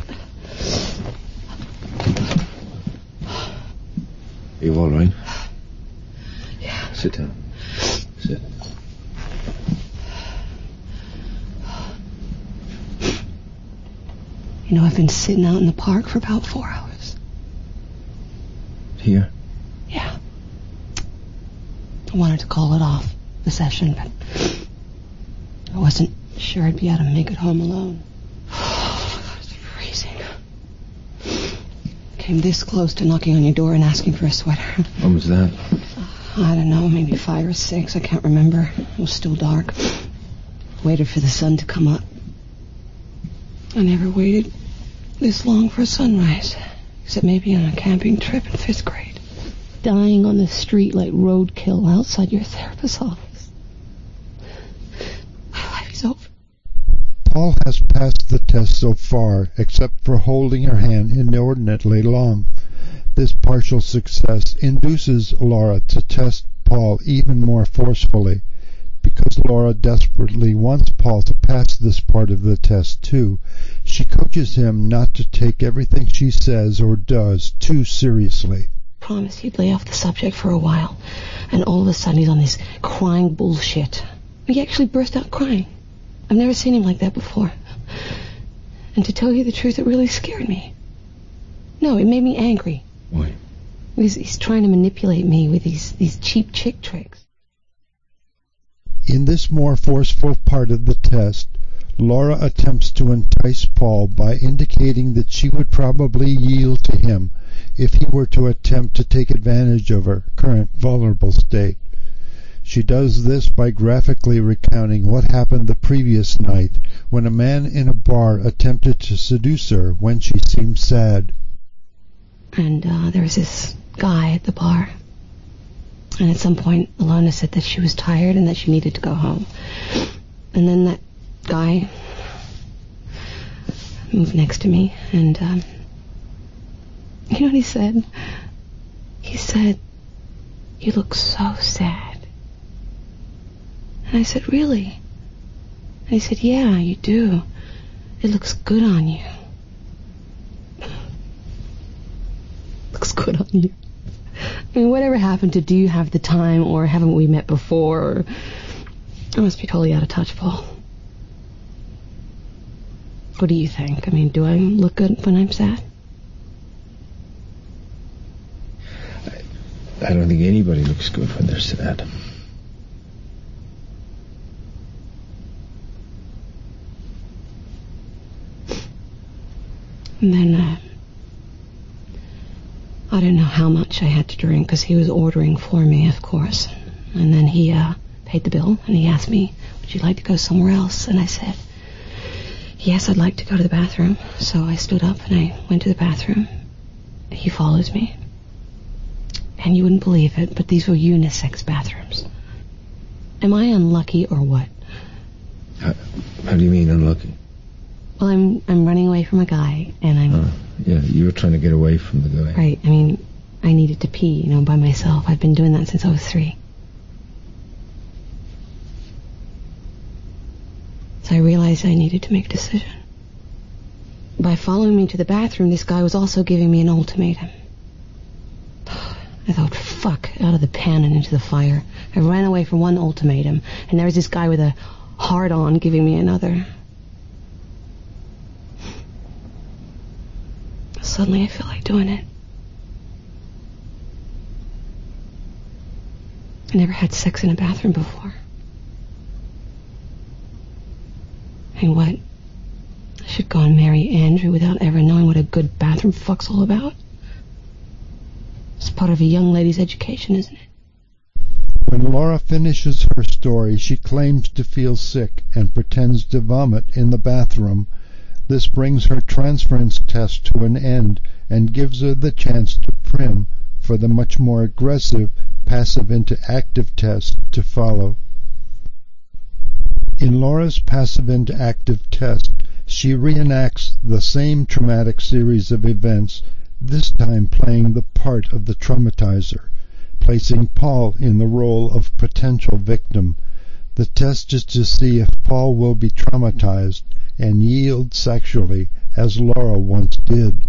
Are you all right? Yeah. Sit down. Sit. You know, I've been sitting out in the park for about four hours. Here? Yeah. I wanted to call it off, the session, but I wasn't sure I'd be able to make it home alone. Oh, God, it's freezing. Came this close to knocking on your door and asking for a sweater. When was that? I don't know, maybe five or six. I can't remember. It was still dark. Waited for the sun to come up. I never waited this long for a sunrise, except maybe on a camping trip in fifth grade. Dying on the street like roadkill outside your therapist's office. My life is over. Paul has passed the test so far, except for holding her hand inordinately long. This partial success induces Laura to test Paul even more forcefully. Because Laura desperately wants Paul to pass this part of the test too, she coaches him not to take everything she says or does too seriously. Promised he'd lay off the subject for a while, and all of a sudden he's on this crying bullshit. He actually burst out crying. I've never seen him like that before. And to tell you the truth, it really scared me. No, it made me angry. Why? He's, he's trying to manipulate me with these, these cheap chick tricks. In this more forceful part of the test, Laura attempts to entice Paul by indicating that she would probably yield to him if he were to attempt to take advantage of her current vulnerable state. She does this by graphically recounting what happened the previous night when a man in a bar attempted to seduce her when she seemed sad. And uh, there was this guy at the bar. And at some point, Alona said that she was tired and that she needed to go home. And then that guy moved next to me, and um, you know what he said? He said, "You look so sad." And I said, "Really?" And he said, "Yeah, you do. It looks good on you." Looks good on you. I mean, whatever happened to do you have the time, or haven't we met before, or I must be totally out of touch, Paul. What do you think? I mean, do I look good when I'm sad? I, I don't think anybody looks good when they're sad. And then, uh, I don't know how much I had to drink, because he was ordering for me, of course. And then he uh, paid the bill, and he asked me, would you like to go somewhere else? And I said, yes, I'd like to go to the bathroom. So I stood up and I went to the bathroom. He followed me. And you wouldn't believe it, but these were unisex bathrooms. Am I unlucky or what? How, how do you mean unlucky? Well, I'm I'm running away from a guy, and I'm... Uh, yeah, you were trying to get away from the guy. Right, I mean, I needed to pee, you know, by myself. I've been doing that since I was three. So I realized I needed to make a decision. By following me to the bathroom, this guy was also giving me an ultimatum. I thought, fuck, out of the pan and into the fire. I ran away from one ultimatum, and there was this guy with a hard-on giving me another. Suddenly I feel like doing it. I never had sex in a bathroom before. And what? I should go and marry Andrew without ever knowing what a good bathroom fuck's all about? It's part of a young lady's education, isn't it? When Laura finishes her story, she claims to feel sick and pretends to vomit in the bathroom. This brings her transference test to an end and gives her the chance to prim for the much more aggressive passive into active test to follow. In Laura's passive into active test, she reenacts the same traumatic series of events, this time playing the part of the traumatizer, placing Paul in the role of potential victim. The test is to see if Paul will be traumatized and yield sexually as Laura once did.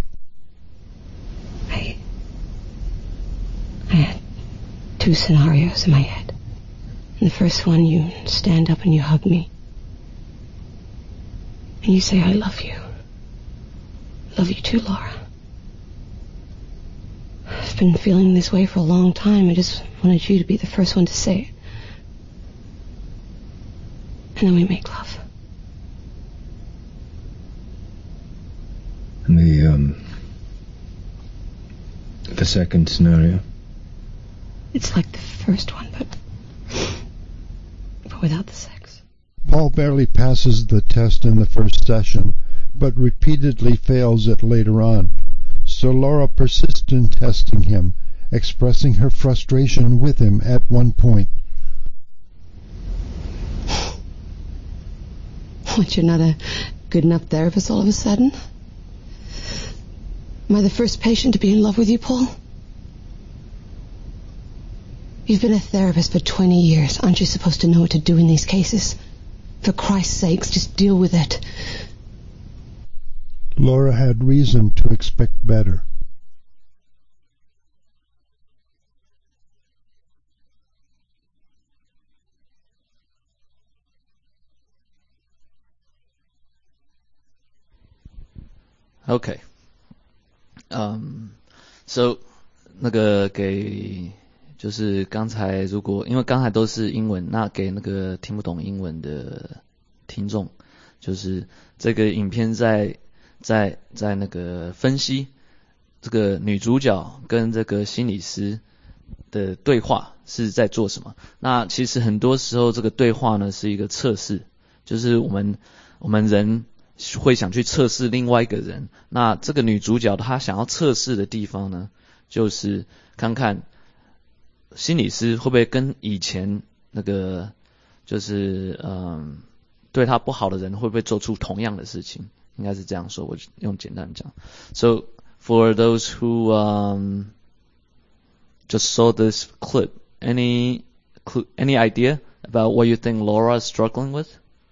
I, I had two scenarios in my head. In the first one, you stand up and you hug me. And you say, I love you. Love you too, Laura. I've been feeling this way for a long time. I just wanted you to be the first one to say it. And then we make love. And the, um, the second scenario? It's like the first one, but, but without the sex. Paul barely passes the test in the first session, but repeatedly fails it later on. So Laura persists in testing him, expressing her frustration with him at one point. What, you're not a good enough therapist all of a sudden? Am I the first patient to be in love with you, Paul? You've been a therapist for twenty years. Aren't you supposed to know what to do in these cases? For Christ's sakes, just deal with it. Laura had reason to expect better. Okay. Um, so 那个给就是刚才如果因为刚才都是英文，那给那个听不懂英文的听众，就是这个影片在在在那个分析这个女主角跟这个心理师的对话是在做什么。那其实很多时候这个对话呢是一个测试，就是我们我们人会想去测试另外一个人。那这个女主角她想要测试的地方呢，就是看看心理师会不会跟以前那个就是嗯对她不好的人会不会做出同样的事情，应该是这样说，我用简单讲。So for those who um just saw this clip, any any idea about what you think Laura is struggling with?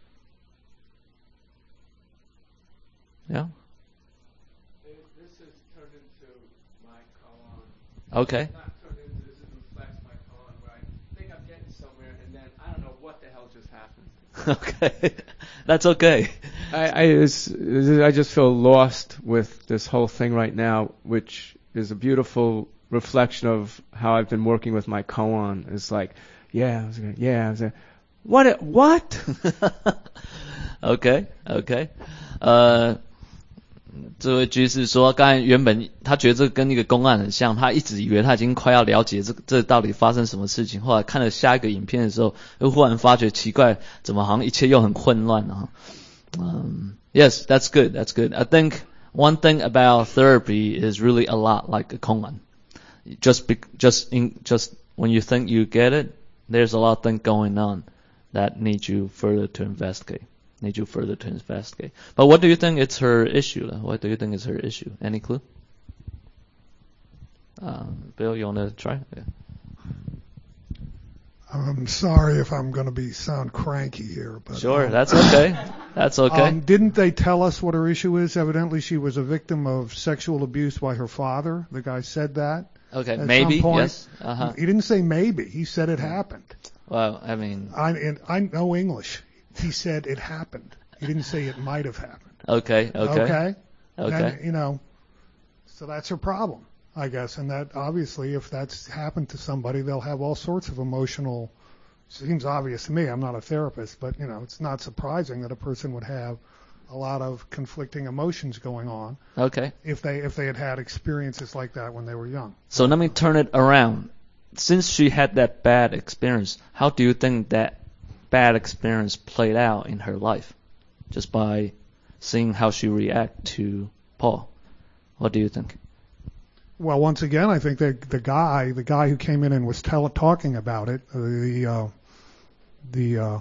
Yeah. This has turned into my koan. Okay. It's not turned into this. It reflects my koan where I think I'm getting somewhere, and then I don't know what the hell just happened. Okay, that's okay. I I, it's, I just feel lost with this whole thing right now, which is a beautiful reflection of how I've been working with my koan. It's like, yeah, I was gonna, yeah, I was gonna, what? What? Okay, okay. 呃， 这位居士说，刚才原本他觉得这跟一个公案很像，他一直以为他已经快要了解这这到底发生什么事情，后来看了下一个影片的时候，又忽然发觉奇怪，怎么好像一切又很混乱啊。Um, yes, that's good, that's good. I think one thing about therapy is really a lot like a koan. Just be, just in, just when you think you get it, there's a lot of things going on that need you further to investigate. Need you further to investigate. But what do you think is her issue? What do you think is her issue? Any clue? Uh, Bill, you want to try? Yeah. I'm sorry if I'm going to be sound cranky here, but sure, um, that's okay. That's okay. Um, didn't they tell us what her issue is? Evidently, she was a victim of sexual abuse by her father. The guy said that. Okay, at maybe. Some point. Yes. Uh-huh. He didn't say maybe. He said it happened. Well, I mean, I and I know English. He said it happened. He didn't say it might have happened. Okay. Okay. Okay. Okay. Then, you know, so that's her problem, I guess. And that obviously, if that's happened to somebody, they'll have all sorts of emotional. Seems obvious to me. I'm not a therapist, but you know, it's not surprising that a person would have a lot of conflicting emotions going on. Okay. If they if they had had experiences like that when they were young. So let me turn it around. Since she had that bad experience, how do you think that bad experience played out in her life? Just by seeing how she react to Paul. What do you think? Well, once again, I think that the guy, the guy who came in and was tell, talking about it, the uh, the uh,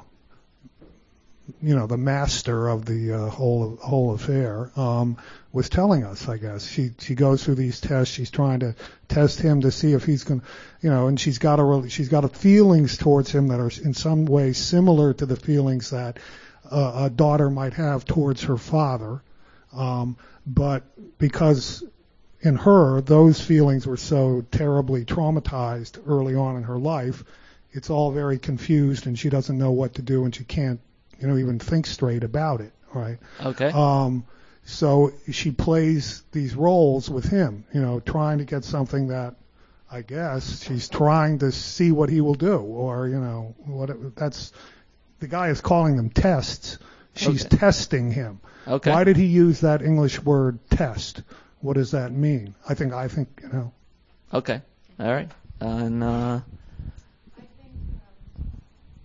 you know the master of the uh, whole whole affair, um, was telling us. I guess she she goes through these tests. She's trying to test him to see if he's going to, you know, and she's got a she's got a feelings towards him that are in some way similar to the feelings that uh, a daughter might have towards her father, um, but because in her, those feelings were so terribly traumatized early on in her life, it's all very confused and she doesn't know what to do and she can't, you know, even think straight about it, right? Okay. Um, so she plays these roles with him, you know, trying to get something that I guess she's trying to see what he will do or, you know, what it, that's, the guy is calling them tests. She's okay. testing him. Okay. Why did he use that English word test? What does that mean? I think, I think, you know. Okay. All right. And, uh, I think, um,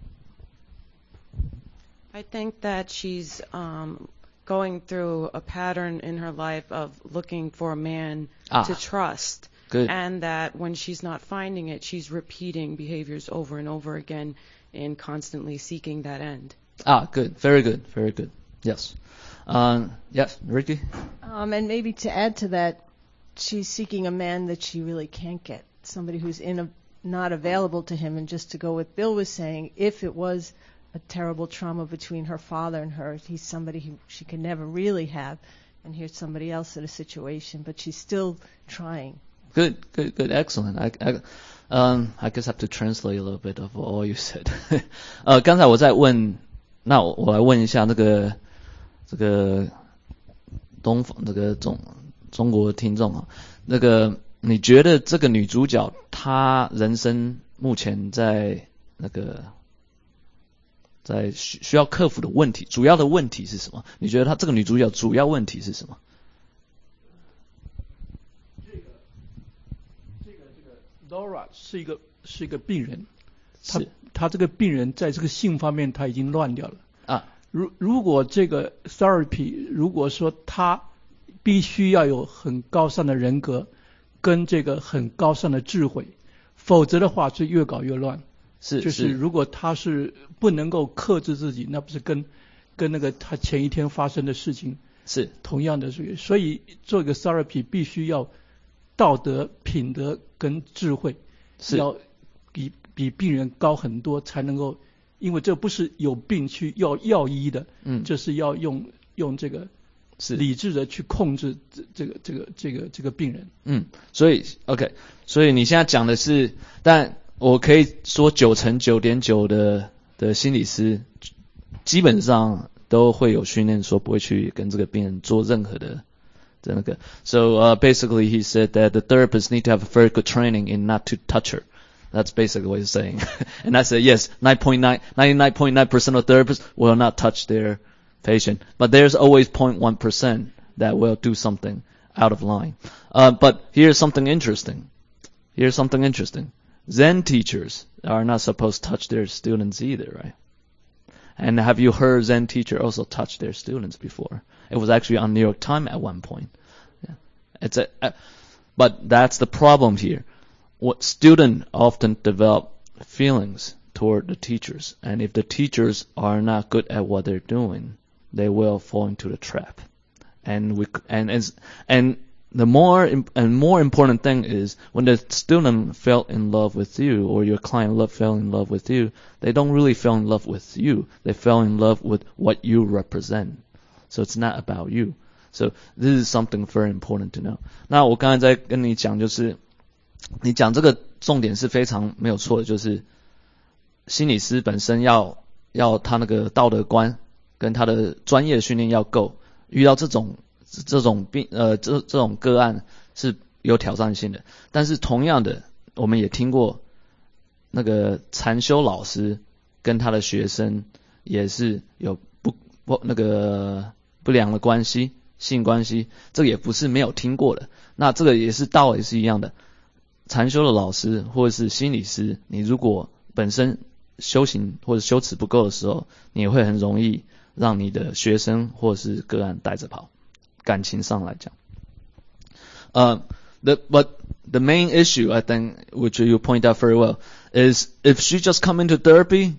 I think that she's, um, going through a pattern in her life of looking for a man ah, to trust. Good. And that when she's not finding it, she's repeating behaviors over and over again and constantly seeking that end. Ah, good. Very good. Very good. Yes. Um, yes, Ricky? Um, and maybe to add to that, she's seeking a man that she really can't get, somebody who's in a, not available to him. And just to go with Bill was saying, if it was a terrible trauma between her father and her, he's somebody who she could never really have. And here's somebody else in a situation, but she's still trying. Good, good, good, excellent. I, I, um, I guess I have to translate a little bit of all you said. 呃，刚才我在问，那我我来问一下那个这个东方这个中中国听众啊，那个你觉得这个女主角她人生目前在那个在需需要克服的问题，主要的问题是什么？你觉得她这个女主角主要问题是什么？ Laura 是一个是一个病人，他他这个病人在这个性方面他已经乱掉了啊。 如如果这个 therapy 如果说他必须要有很高尚的人格跟这个很高尚的智慧，否则的话是越搞越乱。 是就是如果他是不能够克制自己，那不是跟跟那个他前一天发生的事情是同样的。所以做一个 therapy 必须要。 道德、品德跟智慧是要比比病人高很多，才能够，因为这不是有病去要药医的，嗯，这是要用用这个是理智的去控制这这个这个这个这个病人。 嗯，所以 OK， 所以你现在讲的是，但我可以说九成九点九的的心理师基本上都会有训练，说不会去跟这个病人做任何的。 So uh, basically, he said that the therapists need to have a very good training in not to touch her. That's basically what he's saying. And I said, yes, ninety-nine point nine percent of therapists will not touch their patient, but there's always zero point one percent that will do something out of line. Uh, but here's something interesting. Here's something interesting. Zen teachers are not supposed to touch their students either, right? And have you heard Zen teacher also touch their students before? It was actually on New York Times at one point. Yeah. It's a, uh, but that's the problem here. What students often develop feelings toward the teachers, and if the teachers are not good at what they're doing, they will fall into the trap. And we and and and the more and more important thing is when the student fell in love with you, or your client love fell in love with you, they don't really fall in love with you. They fell in love with what you represent. So it's not about you. So this is something very important to know. 那我刚才在跟你讲，就是你讲这个重点是非常没有错的，就是心理师本身要要他那个道德观跟他的专业训练要够，遇到这种这种病呃这这种个案是有挑战性的。但是同样的，我们也听过那个禅修老师跟他的学生也是有不不那个不良的关系，性关系，这个也不是没有听过的。那这个也是道理是一样的。禅修的老师或者是心理师，你如果本身修行或者修持不够的时候，你也会很容易让你的学生或者是个案带着跑。感情上来讲，呃、uh, the but the main issue I think, which you point out very well, is if she just come into therapy,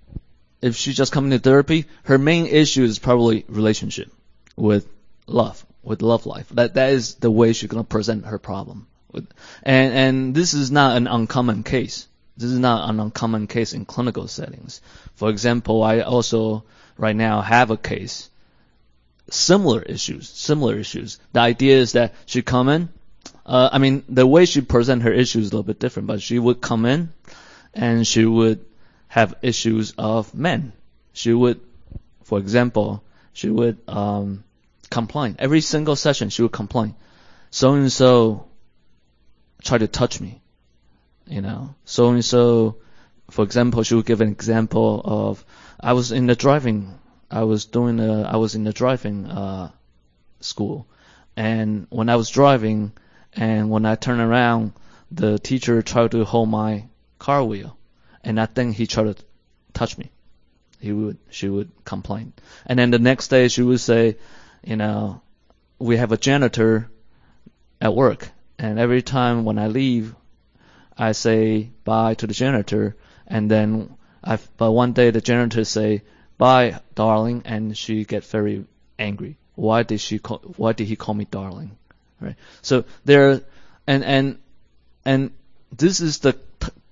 if she just come into therapy, her main issue is probably relationship with love, with love life. That that is the way she's gonna present her problem. And and this is not an uncommon case. This is not an uncommon case in clinical settings. For example, I also right now have a case, similar issues, similar issues. The idea is that she come in, uh, I mean, the way she present her issues is a little bit different, but she would come in and she would have issues of men. She would, for example, she would um, complain. Every single session she would complain. So and so tried to touch me. You know, so and so, for example, she would give an example of, I was in the driving, I was doing a, I was in the driving uh, school, and when I was driving, and when I turned around, the teacher tried to hold my car wheel, and I think he tried to touch me. He would, she would complain, and then the next day she would say, you know, we have a janitor at work, and every time when I leave, I say bye to the janitor, and then I, but one day the janitor say, bye, darling, and she get very angry. Why did she call, why did he call me darling? Right? So there, and, and, and this is the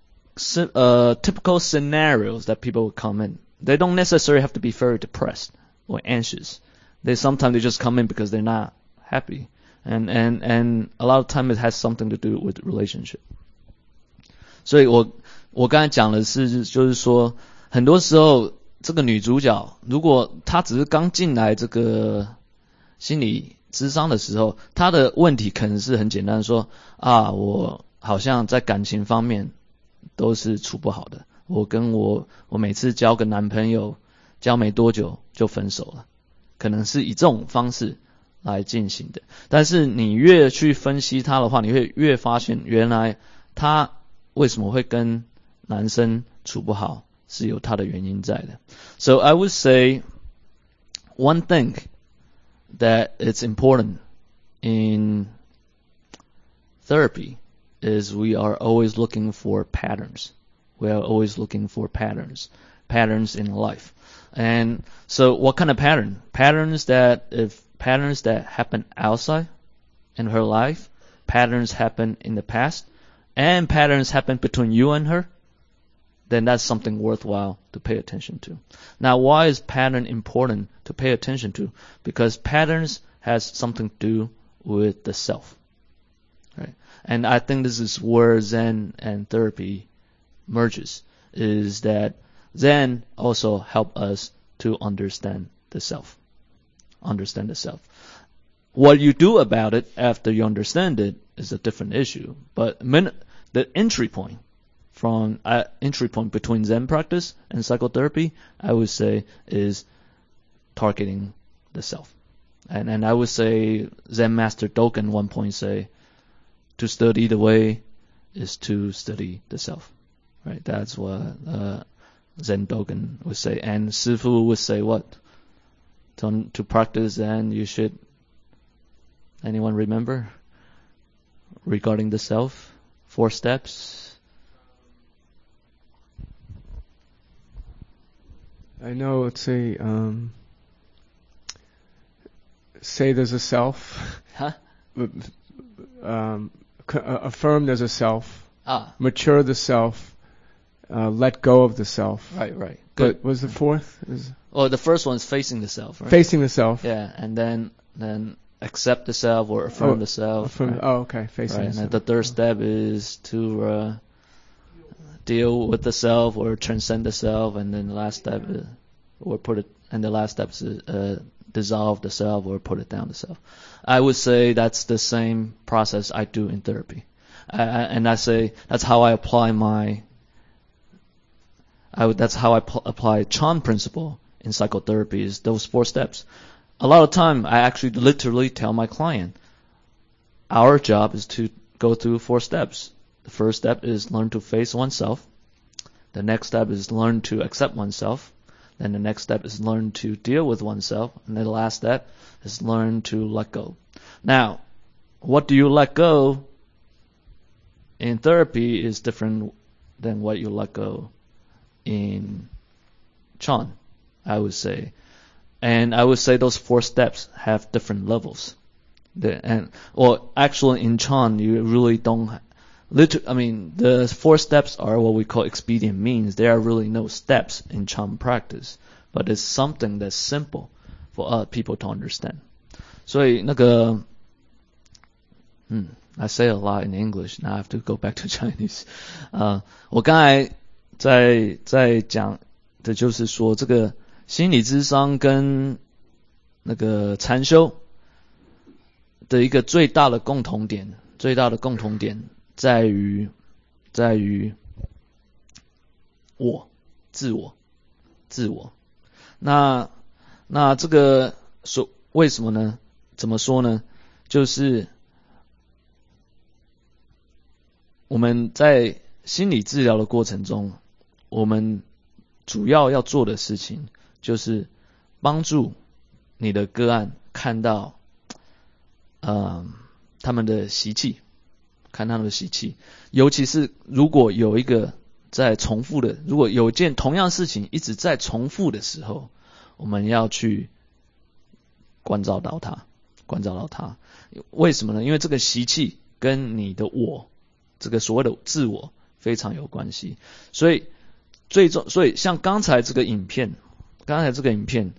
t- uh, typical scenarios that people would come in. They don't necessarily have to be very depressed or anxious. They sometimes they just come in because they're not happy. And, and, and a lot of time it has something to do with relationship. 所以我我刚才讲的是，就是说，很多时候这个女主角，如果她只是刚进来这个心理咨商的时候，她的问题可能是很简单，说啊，我好像在感情方面都是处不好的，我跟我我每次交个男朋友，交没多久就分手了，可能是以这种方式来进行的。但是你越去分析她的话，你会越发现，原来她为什么会跟男生处不好，是有他的原因在的。So I would say one thing that it's important in therapy is we are always looking for patterns. We are always looking for patterns, patterns in life. And so what kind of pattern? Patterns that if patterns that happen outside in her life, patterns happen in the past, and patterns happen between you and her, then that's something worthwhile to pay attention to. Now, why is pattern important to pay attention to? Because patterns has something to do with the self, right? And I think this is where Zen and therapy merges, is that Zen also help us to understand the self, understand the self. What you do about it after you understand it is a different issue, but min- the entry point from uh, entry point between Zen practice and psychotherapy, I would say, is targeting the self. And and I would say Zen Master Dogen one point say, to study the way is to study the self, right? That's what uh, Zen Dogen would say. And Sifu would say what? To, to practice Zen, you should, anyone remember? Regarding the self, four steps. I know, let's say, um, say there's a self. Huh? Um, affirm there's a self. Ah. Mature the self. Uh, let go of the self. Right, right. Good. But was the fourth? Is well, the first one is facing the self, right? Facing the self. Yeah, and then then accept the self or affirm oh, the self. Affirm, right? Oh, okay. Facing right. the And self. the third step is to uh, deal with the self or transcend the self, and then the last step is, or put it, and the last step is uh, dissolve the self or put it down the self. I would say that's the same process I do in therapy, I, I, and I say that's how I apply my. I would, that's how I pl- apply Chan principle in psychotherapy. Is those four steps. A lot of time, I actually literally tell my client, our job is to go through four steps. The first step is learn to face oneself. The next step is learn to accept oneself. Then the next step is learn to deal with oneself. And then the last step is learn to let go. Now, what do you let go in therapy is different than what you let go in Chan, I would say. And I would say those four steps have different levels. The, and or actually in Chan, you really don't. Liter- I mean, the four steps are what we call expedient means. There are really no steps in Chan practice, but it's something that's simple for other people to understand. 所以那个, hmm, I say a lot in English. Now I have to go back to Chinese. 呃，我刚才在在讲的就是说这个。心理諮商跟那个禪修的一个最大的共同點，最大的共同點在於在於我自我自我。那那这个说为什么呢？怎么说呢？就是我们在心理治療的過程中，我們主要要做的事情。就是幫助你的個案看到，呃，他們的習氣，看他們的習氣，尤其是如果有一個在重複的，如果有一件同樣事情一直在重複的時候，我們要去關照到它，關照到它。為什麼呢？因為這個習氣跟你的我，這個所謂的自我非常有關係，所以最終，所以像剛才這個影片。剛才這個影片，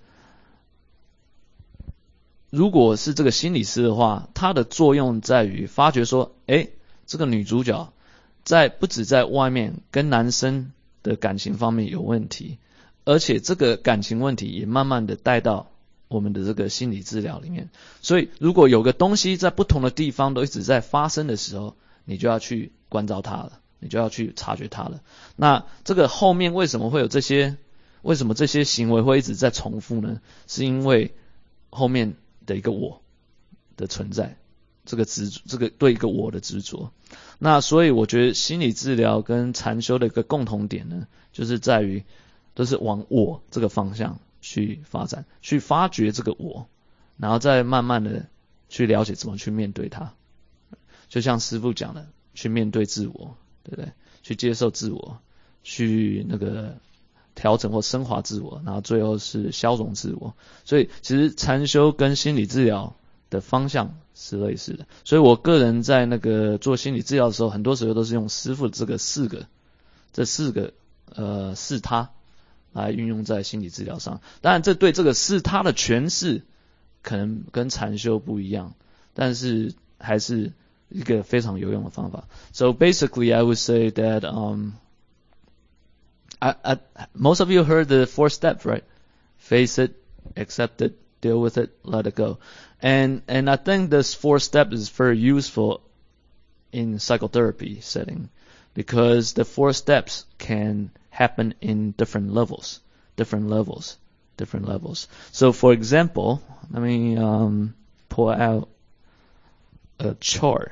如果是這個心理師的話，它的作用在於發覺說，誒，這個女主角在不止在外面跟男生的感情方面有問題，而且這個感情問題也慢慢的帶到我們的這個心理治療裡面。所以如果有個東西在不同的地方都一直在發生的時候，你就要去關照它了，你就要去察覺它了。那這個後面為什麼會有這些？為什麼這些行為會一直在重複呢？是因為後面的一個我的存在，這個執着，這個對一個我的執着。那所以我覺得心理治療跟禪修的一個共同點呢，就是在於都是往我這個方向去發展，去發掘這個我，然後再慢慢的去了解怎麼去面對它。就像師父講的，去面對自我，對不對？去接受自我，去那個調整或升華自我，然後最後是消融自我。所以其實禪修跟心理治療的方向是類似的。所以我個人在那個做心理治療的時候，很多時候都是用師父這個四個這四個呃四他來運用在心理治療上。當然這對這個四他的詮釋可能跟禪修不一樣，但是還是一個非常有用的方法。So basically I would say that um I, I, most of you heard the four steps, right? Face it, accept it, deal with it, let it go. And and I think this four step is very useful in psychotherapy setting because the four steps can happen in different levels, different levels. different levels. So for example, let me um, pull out a chart.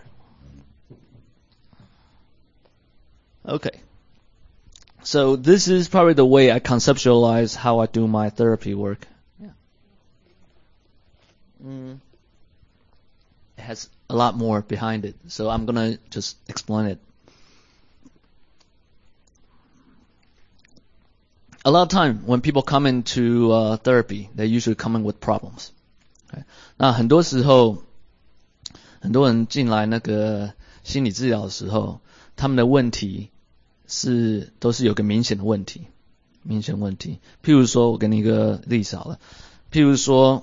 Okay. So this is probably the way I conceptualize how I do my therapy work. Yeah. Mm. It has a lot more behind it, so I'm gonna just explain it. A lot of time when people come into uh, therapy, they usually come in with problems. Okay. 那很多时候，很多人进来那个心理治疗的时候，他们的问题是都是有个明显的问题，明显问题。譬如说，我给你一个例子好了。譬如说，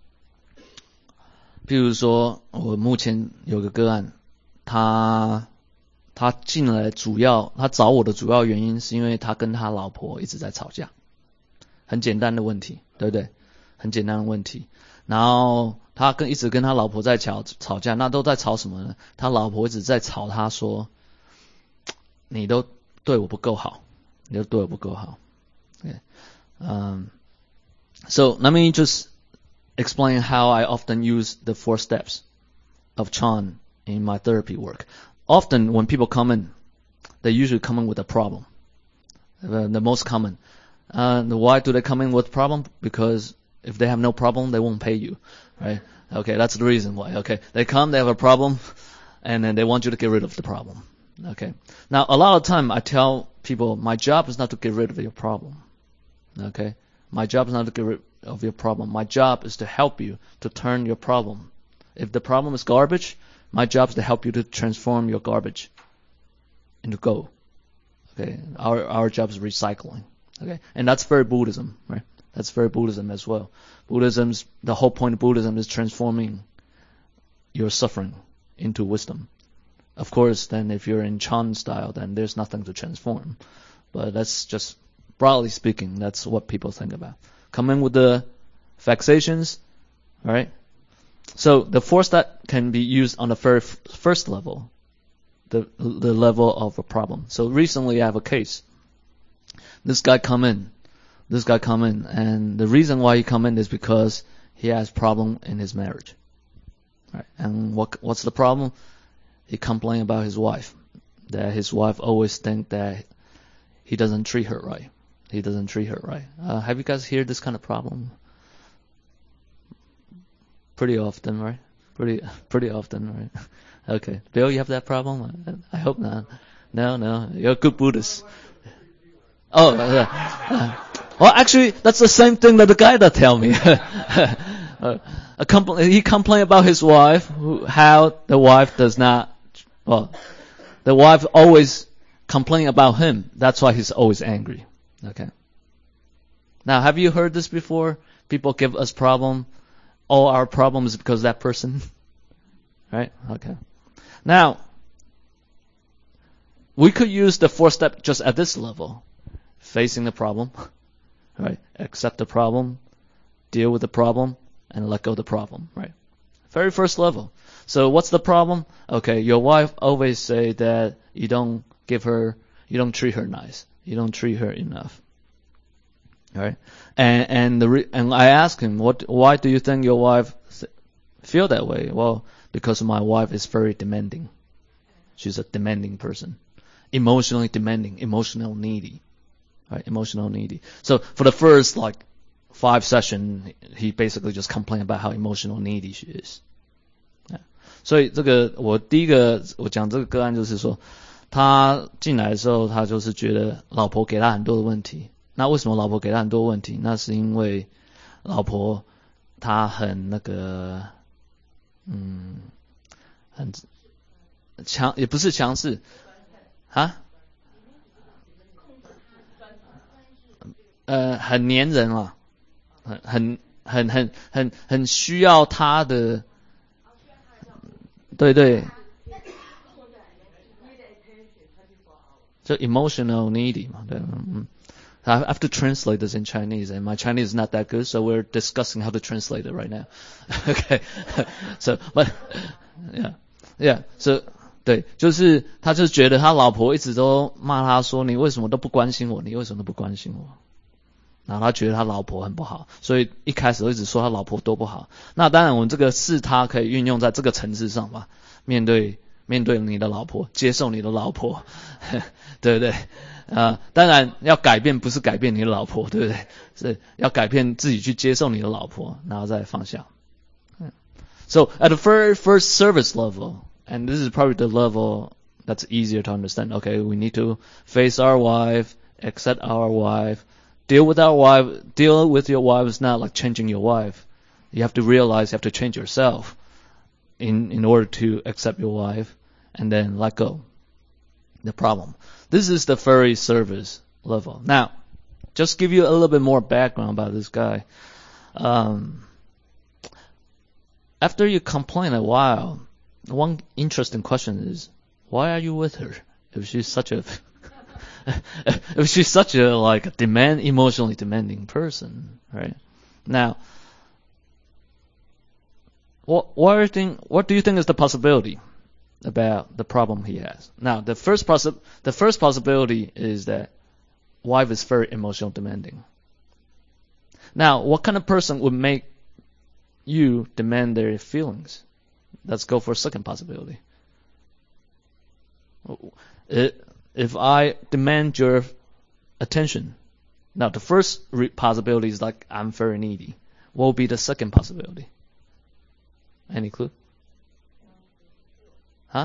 譬如说，我目前有个个案，他他进来主要他找我的主要原因是因为他跟他老婆一直在吵架，很简单的问题，对不对？很简单的问题。然后他跟一直跟他老婆在吵吵架，那都在吵什么呢？他老婆一直在吵他说，你都对我不够好，你都对我不够好。Okay. Um, so let me just explain how I often use the four steps of Chan in my therapy work. Often when people come in, they usually come in with a problem. Uh, the most common. Uh, why do they come in with a problem? Because if they have no problem, they won't pay you, right? Okay, that's the reason why. Okay, they come, they have a problem, and then they want you to get rid of the problem. Okay. Now, a lot of time I tell people, my job is not to get rid of your problem. Okay. My job is not to get rid of your problem. My job is to help you to turn your problem. If the problem is garbage, my job is to help you to transform your garbage into gold. Okay. Our our job is recycling. Okay. And that's very Buddhism, right? That's very Buddhism as well. Buddhism's the whole point of Buddhism is transforming your suffering into wisdom. Of course, then if you're in Chan style, then there's nothing to transform. But that's just, broadly speaking, that's what people think about. Come in with the vexations, alright? So the four step can be used on the very f- first level, the the level of a problem. So recently I have a case. This guy come in, this guy come in, and the reason why he come in is because he has problem in his marriage. Right? And what what's the problem? He complained about his wife, that his wife always think that he doesn't treat her right. He doesn't treat her right. Uh, have you guys heard this kind of problem? Pretty often, right? Pretty, pretty often, right? Okay. Bill, you have that problem? I hope not. No, no. You're a good Buddhist. Oh, yeah. Uh, well, actually, that's the same thing that the guy that tell me. uh, a compl- he complained about his wife, who, how the wife does not, well, the wife always complain about him. That's why he's always angry. Okay. Now, have you heard this before? People give us problem. All our problems because of that person. Right? Okay. Now, we could use the four step just at this level. Facing the problem. Right? Accept the problem. Deal with the problem. And let go of the problem. Right? Very first level. So what's the problem? Okay, your wife always say that you don't give her, you don't treat her nice. You don't treat her enough. Alright? And, and the, re- and I asked him, what, why do you think your wife feel that way? Well, because my wife is very demanding. She's a demanding person. Emotionally demanding, emotional needy. Right? Emotional needy. So for the first like five session, he basically just complained about how emotional needy she is. 所以这个我第一个我讲这个个案就是说，他进来的时候，他就是觉得老婆给他很多的问题。那为什么老婆给他很多问题？那是因为老婆她很那个，嗯，很强，也不是强势啊，呃，很黏人啊，很很很很很很需要他的。对对，就 emotional needy 嘛，对，嗯 I have to translate this in Chinese, and my Chinese is not that good, so we're discussing how to translate it right now. Okay, so but yeah, yeah, so 对，就是他就觉得他老婆一直都骂他说你为什么都不关心我，你为什么都不关心我？ 然后他觉得他老婆很不好，所以一开始一直说他老婆多不好。那当然我们这个是他可以运用在这个层次上吧，面对面对你的老婆，接受你的老婆，对不对？啊，当然要改变不是改变你的老婆，对不对？是要改变自己去接受你的老婆，然后再放下。So at the first first service level, and this is probably the level that's easier to understand. Okay, we need to face our wife, accept our wife, deal with our wife. Deal with your wife is not like changing your wife. You have to realize you have to change yourself in in order to accept your wife, and then let go the problem. This is the furry service level. Now, just give you a little bit more background about this guy. Um, after you complain a while, one interesting question is, why are you with her? If she's such a, if she's such a like demand, emotionally demanding person, right? Now, what what do you think? What do you think is the possibility about the problem he has? Now, the first possi- the first possibility is that wife is very emotional demanding. Now, what kind of person would make you demand their feelings? Let's go for a second possibility. If I demand your attention, now the first re- possibility is like I'm very needy. What would be the second possibility? Any clue? Huh?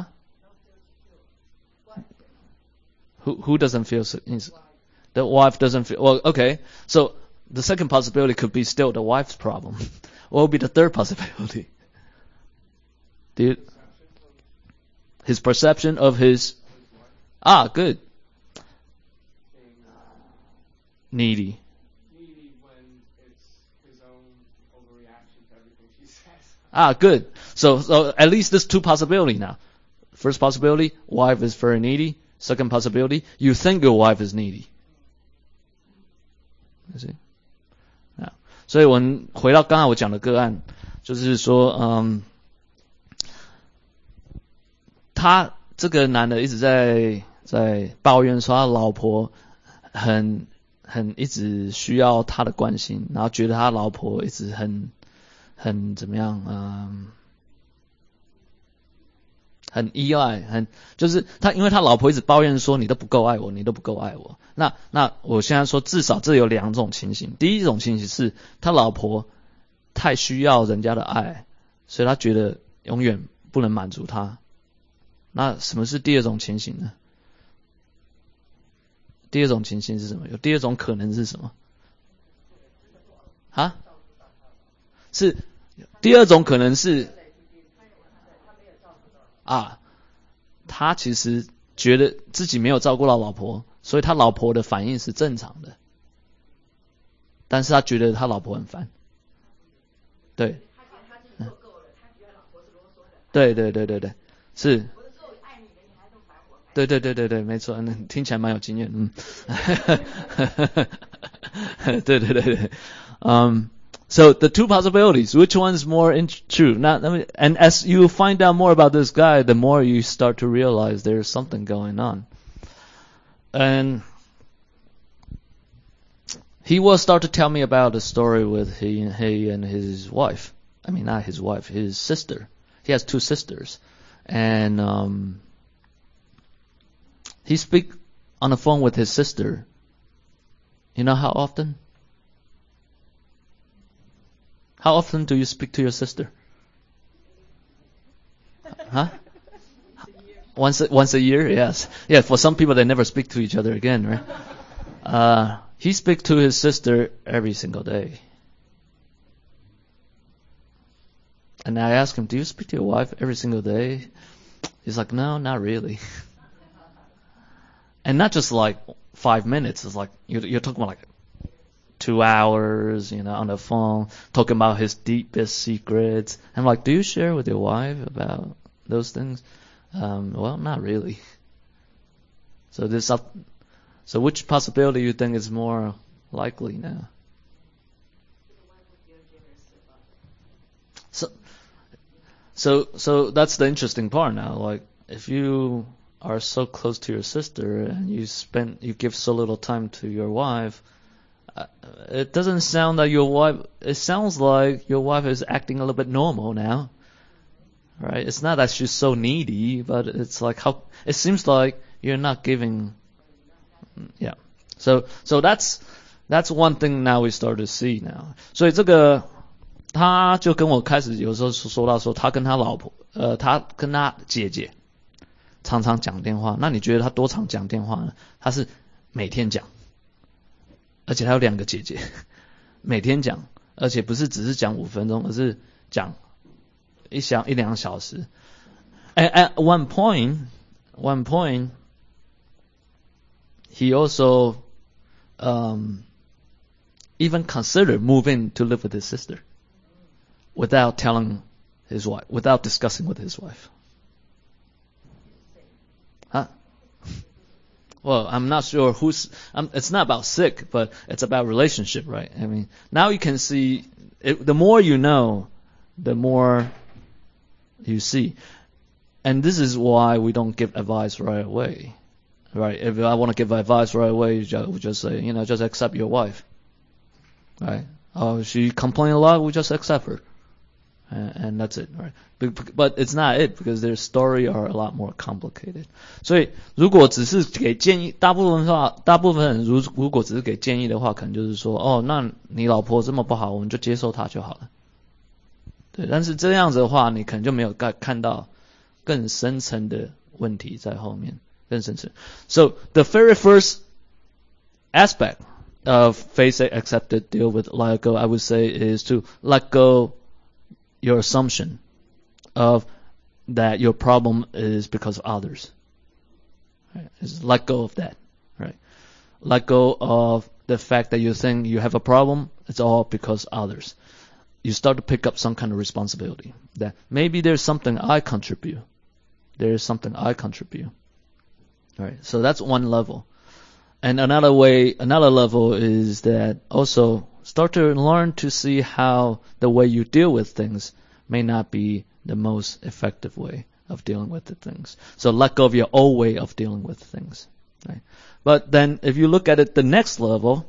Who who doesn't feel so? The wife doesn't feel. Well, okay. So the second possibility could be still the wife's problem. What would be the third possibility? Dude, his perception of his. Ah, good. Needy. Needy when it's his own overreaction to everything she says. Ah, good. So, so at least there's two possibilities now. First possibility, wife is very needy. Second possibility, you think your wife is needy. You see? 啊，所以我们回到刚才我讲的个案，就是说，嗯，他这个男的一直在在抱怨说他老婆很很一直需要他的关心，然后觉得他老婆一直很很怎么样，嗯。很依赖，很就是他，因为他老婆一直抱怨说你都不够爱我，你都不够爱我。那那我现在说，至少这有两种情形。第一种情形是他老婆太需要人家的爱，所以他觉得永远不能满足他。那什么是第二种情形呢？第二种情形是什么？有第二种可能是什么？啊？是第二种可能是。啊，他其实觉得自己没有照顾到老婆，所以他老婆的反应是正常的，但是他觉得他老婆很烦，对，嗯，对对对对对，是，对对对对对，没错，嗯，听起来蛮有经验，嗯，对对对对，嗯。So the two possibilities, which one's more in- true? Not, I mean, and as you find out more about this guy, the more you start to realize there's something going on. And he will start to tell me about a story with he, he and his wife. I mean, not his wife, his sister. He has two sisters. And um, he speaks on the phone with his sister. You know how often? How often do you speak to your sister? Huh? Once a, once a year? Yes. Yeah, for some people they never speak to each other again, right? Uh, he speaks to his sister every single day. And I asked him, do you speak to your wife every single day? He's like, no, not really. And not just like five minutes. It's like, you're, you're talking about like two hours, you know, on the phone, talking about his deepest secrets. I'm like, do you share with your wife about those things? Um, well, not really. So this up, so which possibility you think is more likely now? So, so, so that's the interesting part now. Like, if you are so close to your sister and you spend, you give so little time to your wife, uh, it doesn't sound like your wife, it sounds like your wife is acting a little bit normal now. Right? It's not that she's so needy, but it's like how, it seems like you're not giving, yeah. So, so that's, that's one thing now we start to see now. 所以这个，他就跟我开始有时候说到说，他跟他老婆，呃，他跟他姐姐常常讲电话。那你觉得他多常讲电话呢？他是每天讲，而且他有两个姐姐，每天讲，而且不是只是讲五分钟，而是讲一小一两小时。And at one point, one point, he also um, even considered moving to live with his sister without telling his wife, without discussing with his wife. Huh? Well, I'm not sure who's, um, it's not about sick, but it's about relationship, right? I mean, now you can see, it, the more you know, the more you see. And this is why we don't give advice right away, right? If I want to give advice right away, we just, we just say, you know, just accept your wife, right? Oh, she complain a lot, we just accept her. And, and that's it, right? But, but it's not it, because their story are a lot more complicated. 所以如果只是给建议，大部分的话，大部分人如如果只是给建议的话，可能就是说，哦，那你老婆这么不好，我们就接受她就好了。对，但是这样子的话，你可能就没有看到更深层的问题在后面，更深层。So the very first aspect of face it, accept it, deal with, let go, I would say, is to let go your assumption of that your problem is because of others. Right? Is let go of that. Right? Let go of the fact that you think you have a problem, it's all because others. You start to pick up some kind of responsibility. That maybe there's something I contribute. There's something I contribute. Right? So that's one level. And another way, another level is that also start to learn to see how the way you deal with things may not be the most effective way of dealing with the things. So let go of your old way of dealing with things. Right? But then if you look at it the next level,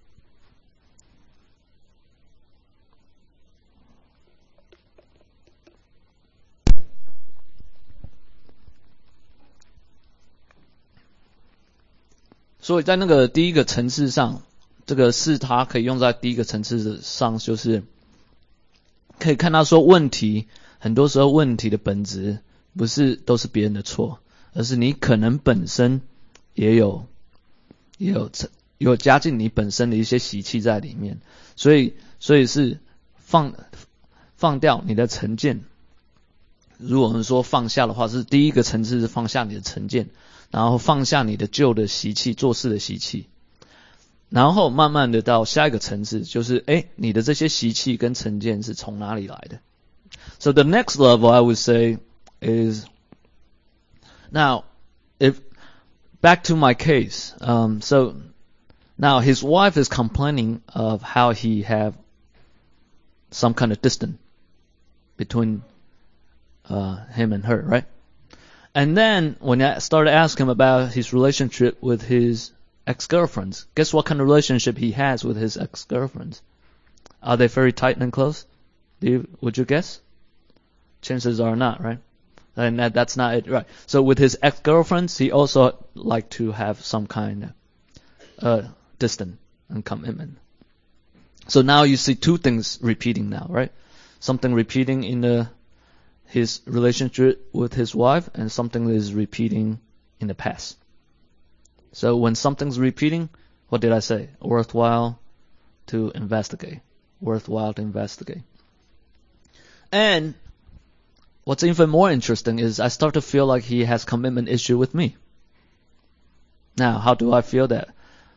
所以在那个第一个层次上，这个是它可以用在第一个层次上，就是可以看到说问题，很多时候问题的本质不是都是别人的错，而是你可能本身也有也有有加进你本身的一些习气在里面，所以所以是放放掉你的成见。如果我们说放下的话，是第一个层次是放下你的成见。然后放下你的旧的习气，做事的习气，然后慢慢的到下一个层次，就是诶，你的这些习气跟成见是从哪里来的 ？So the next level I would say is now if back to my case, um, so now his wife is complaining of how he have some kind of distance between uh, him and her, right? And then when I started asking him about his relationship with his ex-girlfriends, guess what kind of relationship he has with his ex-girlfriends? Are they very tight and close? Do you, would you guess? Chances are not, right? And that, that's not it, right? So with his ex-girlfriends, he also like to have some kind of uh, distance and commitment. So now you see two things repeating now, right? Something repeating in the his relationship with his wife, and something is repeating in the past. So when something's repeating, what did I say? Worthwhile to investigate. Worthwhile to investigate. And what's even more interesting is I start to feel like he has commitment issue with me. Now, how do I feel that?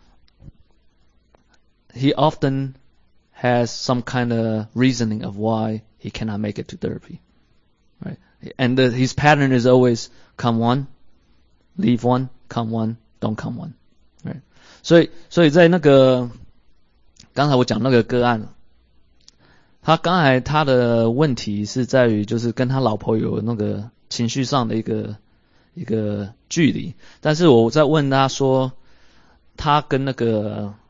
He often has some kind of reasoning of why he cannot make it to therapy. Right? And the, his pattern is always come one, leave one, come one, don't come one. Right? 所以，所以在那个刚才我讲那个个案，他刚才他的问题是在于就是跟他老婆有那个情绪上的一个一个距离，但是我在问他说，他跟那个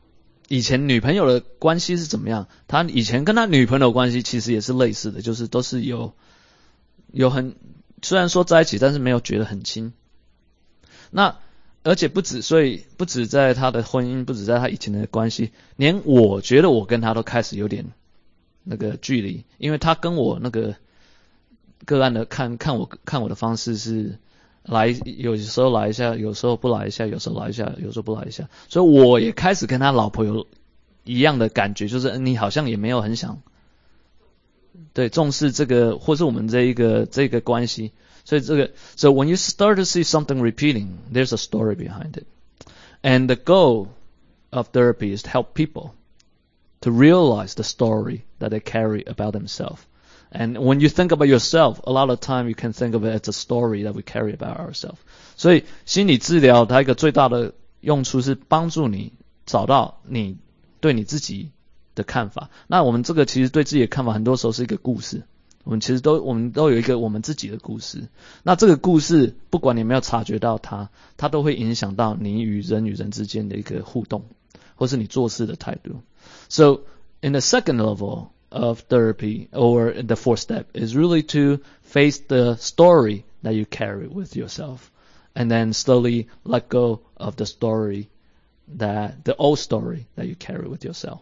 以前女朋友的关系是怎么样，他以前跟他女朋友的关系其实也是类似的，就是都是有有很虽然说在一起，但是没有觉得很亲。那而且不止，所以不止在他的婚姻，不止在他以前的关系，连我觉得我跟他都开始有点那个距离，因为他跟我那个个案的看看我看我的方式是来有时候来一下，有时候不来一下，有时候来一下，有时候不来一下，所以我也开始跟他老婆有一样的感觉，就是你好像也没有很想对重视这个，或是我们这一个这个关系。所以这个 so when you start to see something repeating, there's a story behind it. And the goal of therapy is to help people to realize the story that they carry about themselves. And when you think about yourself, a lot of time you can think of it as a story that we carry about ourselves. 所以心理治疗它一个最大的用处是帮助你找到你对你自己的看法。那我们这个其实对自己的看法很多时候是一个故事。我们其实都我们都有一个我们自己的故事。那这个故事不管你有没有察觉到它，它都会影响到你与人与人之间的一个互动，或是你做事的态度。So in the second level of therapy, or the fourth step, is really to face the story that you carry with yourself, and then slowly let go of the story that the old story that you carry with yourself.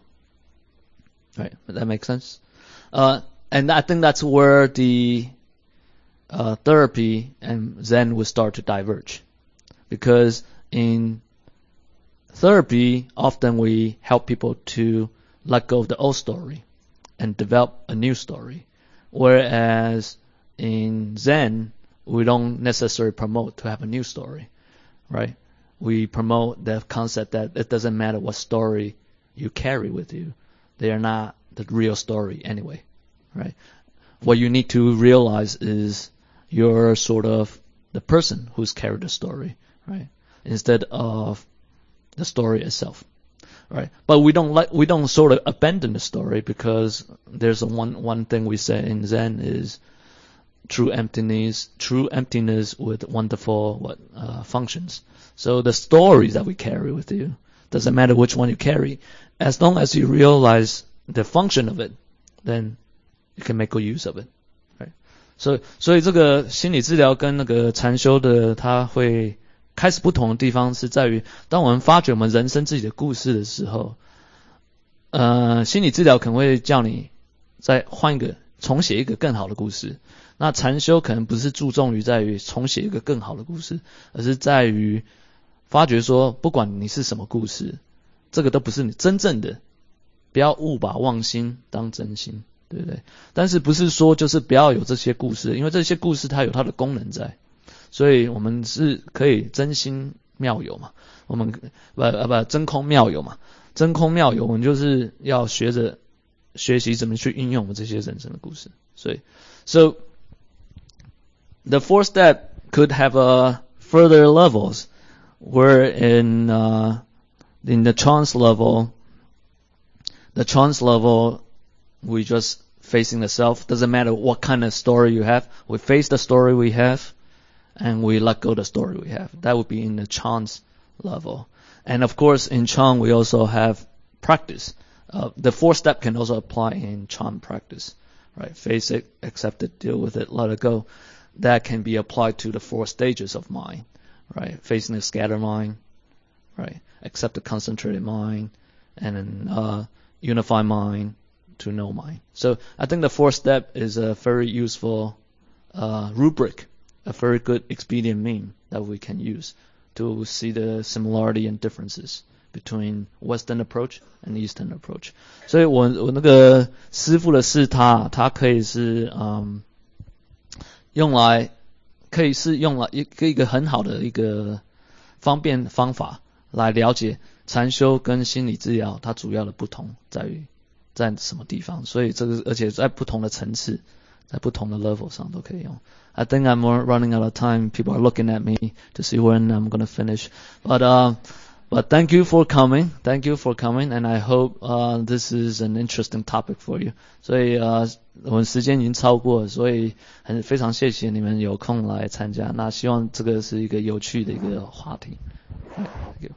Right? Does that make sense? Uh, and I think that's where the uh, therapy and Zen will start to diverge, because in therapy, often we help people to let go of the old story and develop a new story. Whereas in Zen, we don't necessarily promote to have a new story, right? We promote the concept that it doesn't matter what story you carry with you. They are not the real story anyway, right? What you need to realize is you're sort of the person who's carried the story, right? Instead of the story itself. Right, but we don't like we don't sort of abandon the story, because there's a one one thing we say in Zen is true emptiness, true emptiness with wonderful what uh, functions. So the stories that we carry with you, doesn't matter which one you carry, as long as you realize the function of it, then you can make good use of it. Right, so 所以这个心理治疗跟那个禅修的，它会开始不同的地方是在于，当我们发觉我们人生自己的故事的时候，呃，心理治疗可能会叫你再换一个，重写一个更好的故事。那禅修可能不是注重于在于重写一个更好的故事，而是在于发觉说，不管你是什么故事，这个都不是你真正的，不要误把妄心当真心，对不对？但是不是说就是不要有这些故事，因为这些故事它有它的功能在。所以我们是可以真心妙有嘛，我们不不真空妙有嘛，真空妙有，我们就是要学着学习怎么去运用我们这些人生的故事。所以 so the fourth step could have a further levels, where in uh, in the trance level, the trance level we just facing the self. Doesn't matter what kind of story you have, we face the story we have. And we let go of the story we have. That would be in the trance level. And of course, in Chan, we also have practice. Uh, the fourth step can also apply in Chan practice, right? Face it, accept it, deal with it, let it go. That can be applied to the four stages of mind, right? Facing the scattered mind, right? Accept the concentrated mind, and then uh, unify mind to know mind. So I think the fourth step is a very useful uh, rubric. A very good expedient mean that we can use to see the similarity and differences between Western approach and Eastern approach. 所以我我那个师父的是他，他可以是嗯用来可以是用来一个一个很好的一个方便方法来了解禅修跟心理治疗它主要的不同在于在什么地方。所以这个而且在不同的层次。在不同的 level 上都可以用。I think I'm running out of time. People are looking at me to see when I'm going to finish. But uh, but thank you for coming. Thank you for coming, and I hope uh this is an interesting topic for you. 所以呃，我们时间已经超过了，所以很非常谢谢你们有空来参加。那希望这个是一个有趣的一个话题。Thank you.